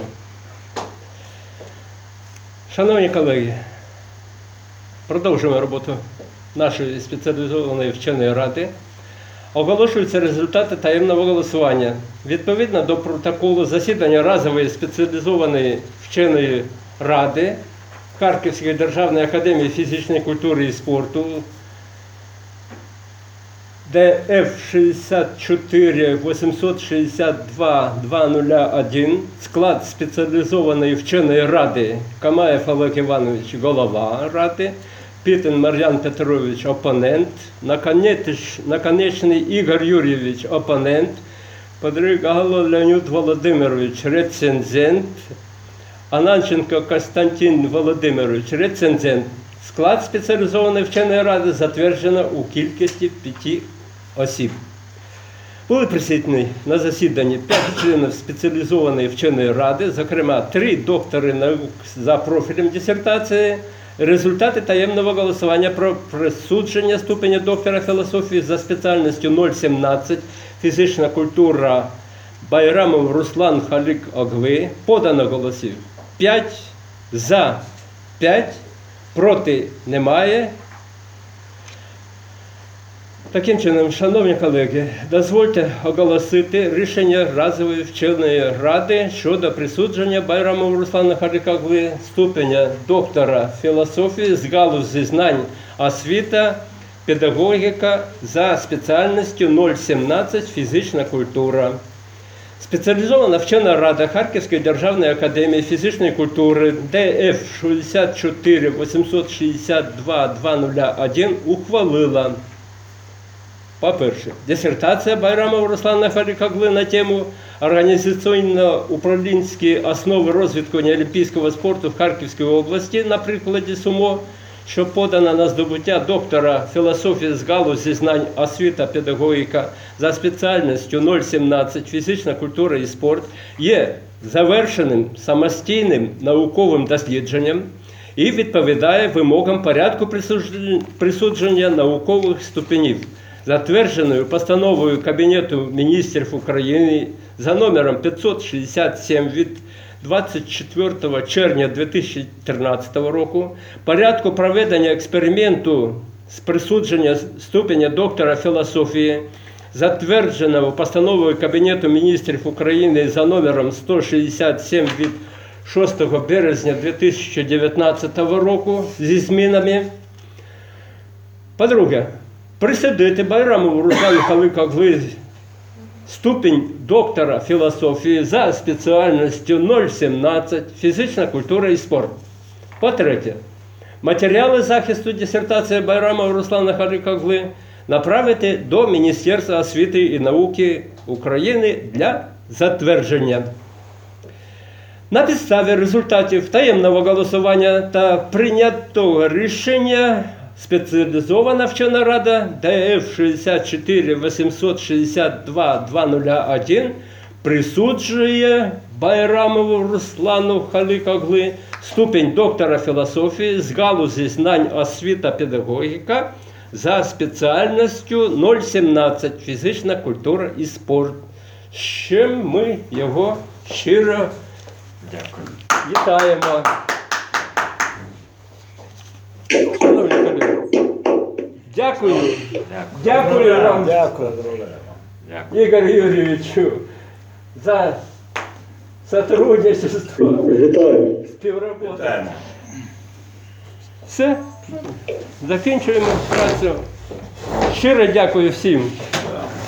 Шановні колеги, продовжуємо роботу нашої спеціалізованої вченої ради. Оголошуються результати таємного голосування. Відповідно до протоколу засідання разової спеціалізованої вченої ради Харківської державної академії фізичної культури і спорту ДФ 64 862 201, склад спеціалізованої вченої ради: Камаєв Олег Іванович, голова ради, Пітин Мар'ян Петрович, опонент, Наконечний Ігор Юрійович, опонент, Подригало Леонід Володимирович, рецензент, Ананченко Костянтин Володимирович, рецензент. Склад спеціалізованої вченої ради затверджено у кількості 5 осіб. Були присутні на засіданні 5 членів спеціалізованої вченої ради, зокрема 3 доктори наук за профілем дисертації. Результати таємного голосування про присудження ступеня доктора філософії за спеціальністю 017 фізична культура Байрамов Руслан Халік Огли. Подано голосів 5, за 5, проти немає. Таким чином, шановні колеги, дозвольте оголосити рішення разової вченої ради щодо присудження Байрамову Руслану Халіка Огли ступеня доктора філософії з галузі знань освіта, педагогіка за спеціальністю 017 фізична культура. Спеціалізована вчена рада Харківської державної академії фізичної культури ДФ 64 862 201 ухвалила: по-перше, дисертація Байрамова Руслана Халіка Огли на тему «Організаційно-управлінські основи розвитку неолімпійського спорту в Харківській області» на прикладі СУМО, що подана на здобуття доктора філософії з галузі знань освіта, педагогіка за спеціальністю 017 фізична культура і спорт, є завершеним самостійним науковим дослідженням і відповідає вимогам порядку присудження наукових ступенів, затвердженою постановою Кабінету міністрів України за номером 567 від 24 червня 2013 року, порядку проведення експерименту з присудження ступеня доктора філософії, затвердженого постановою Кабінету міністрів України за номером 167 від 6 березня 2019 року зі змінами. По-друге, присудити Байрамову Руслану Халіку Огли ступінь доктора філософії за спеціальністю 017 фізична культура і спорт. По-третє, матеріали захисту дисертації Байрамова Руслана Халіка Огли направити до Міністерства освіти і науки України для затвердження. На підставі результатів таємного голосування та прийнятого рішення спеціалізована вчена рада ДФ 64 862 201 присуджує Байрамову Руслану Халіку Огли ступінь доктора філософії з галузі знань освіта, педагогіка за спеціальністю 017 фізична культура і спорт. З чим ми його щиро вітаємо. Шановні колеги, дякую. Дякую вам, Дякую. Ігор Юрійовичу, за сотрудничество, Вітаю. співроботу. Все, закінчуємо працю. Щиро дякую всім.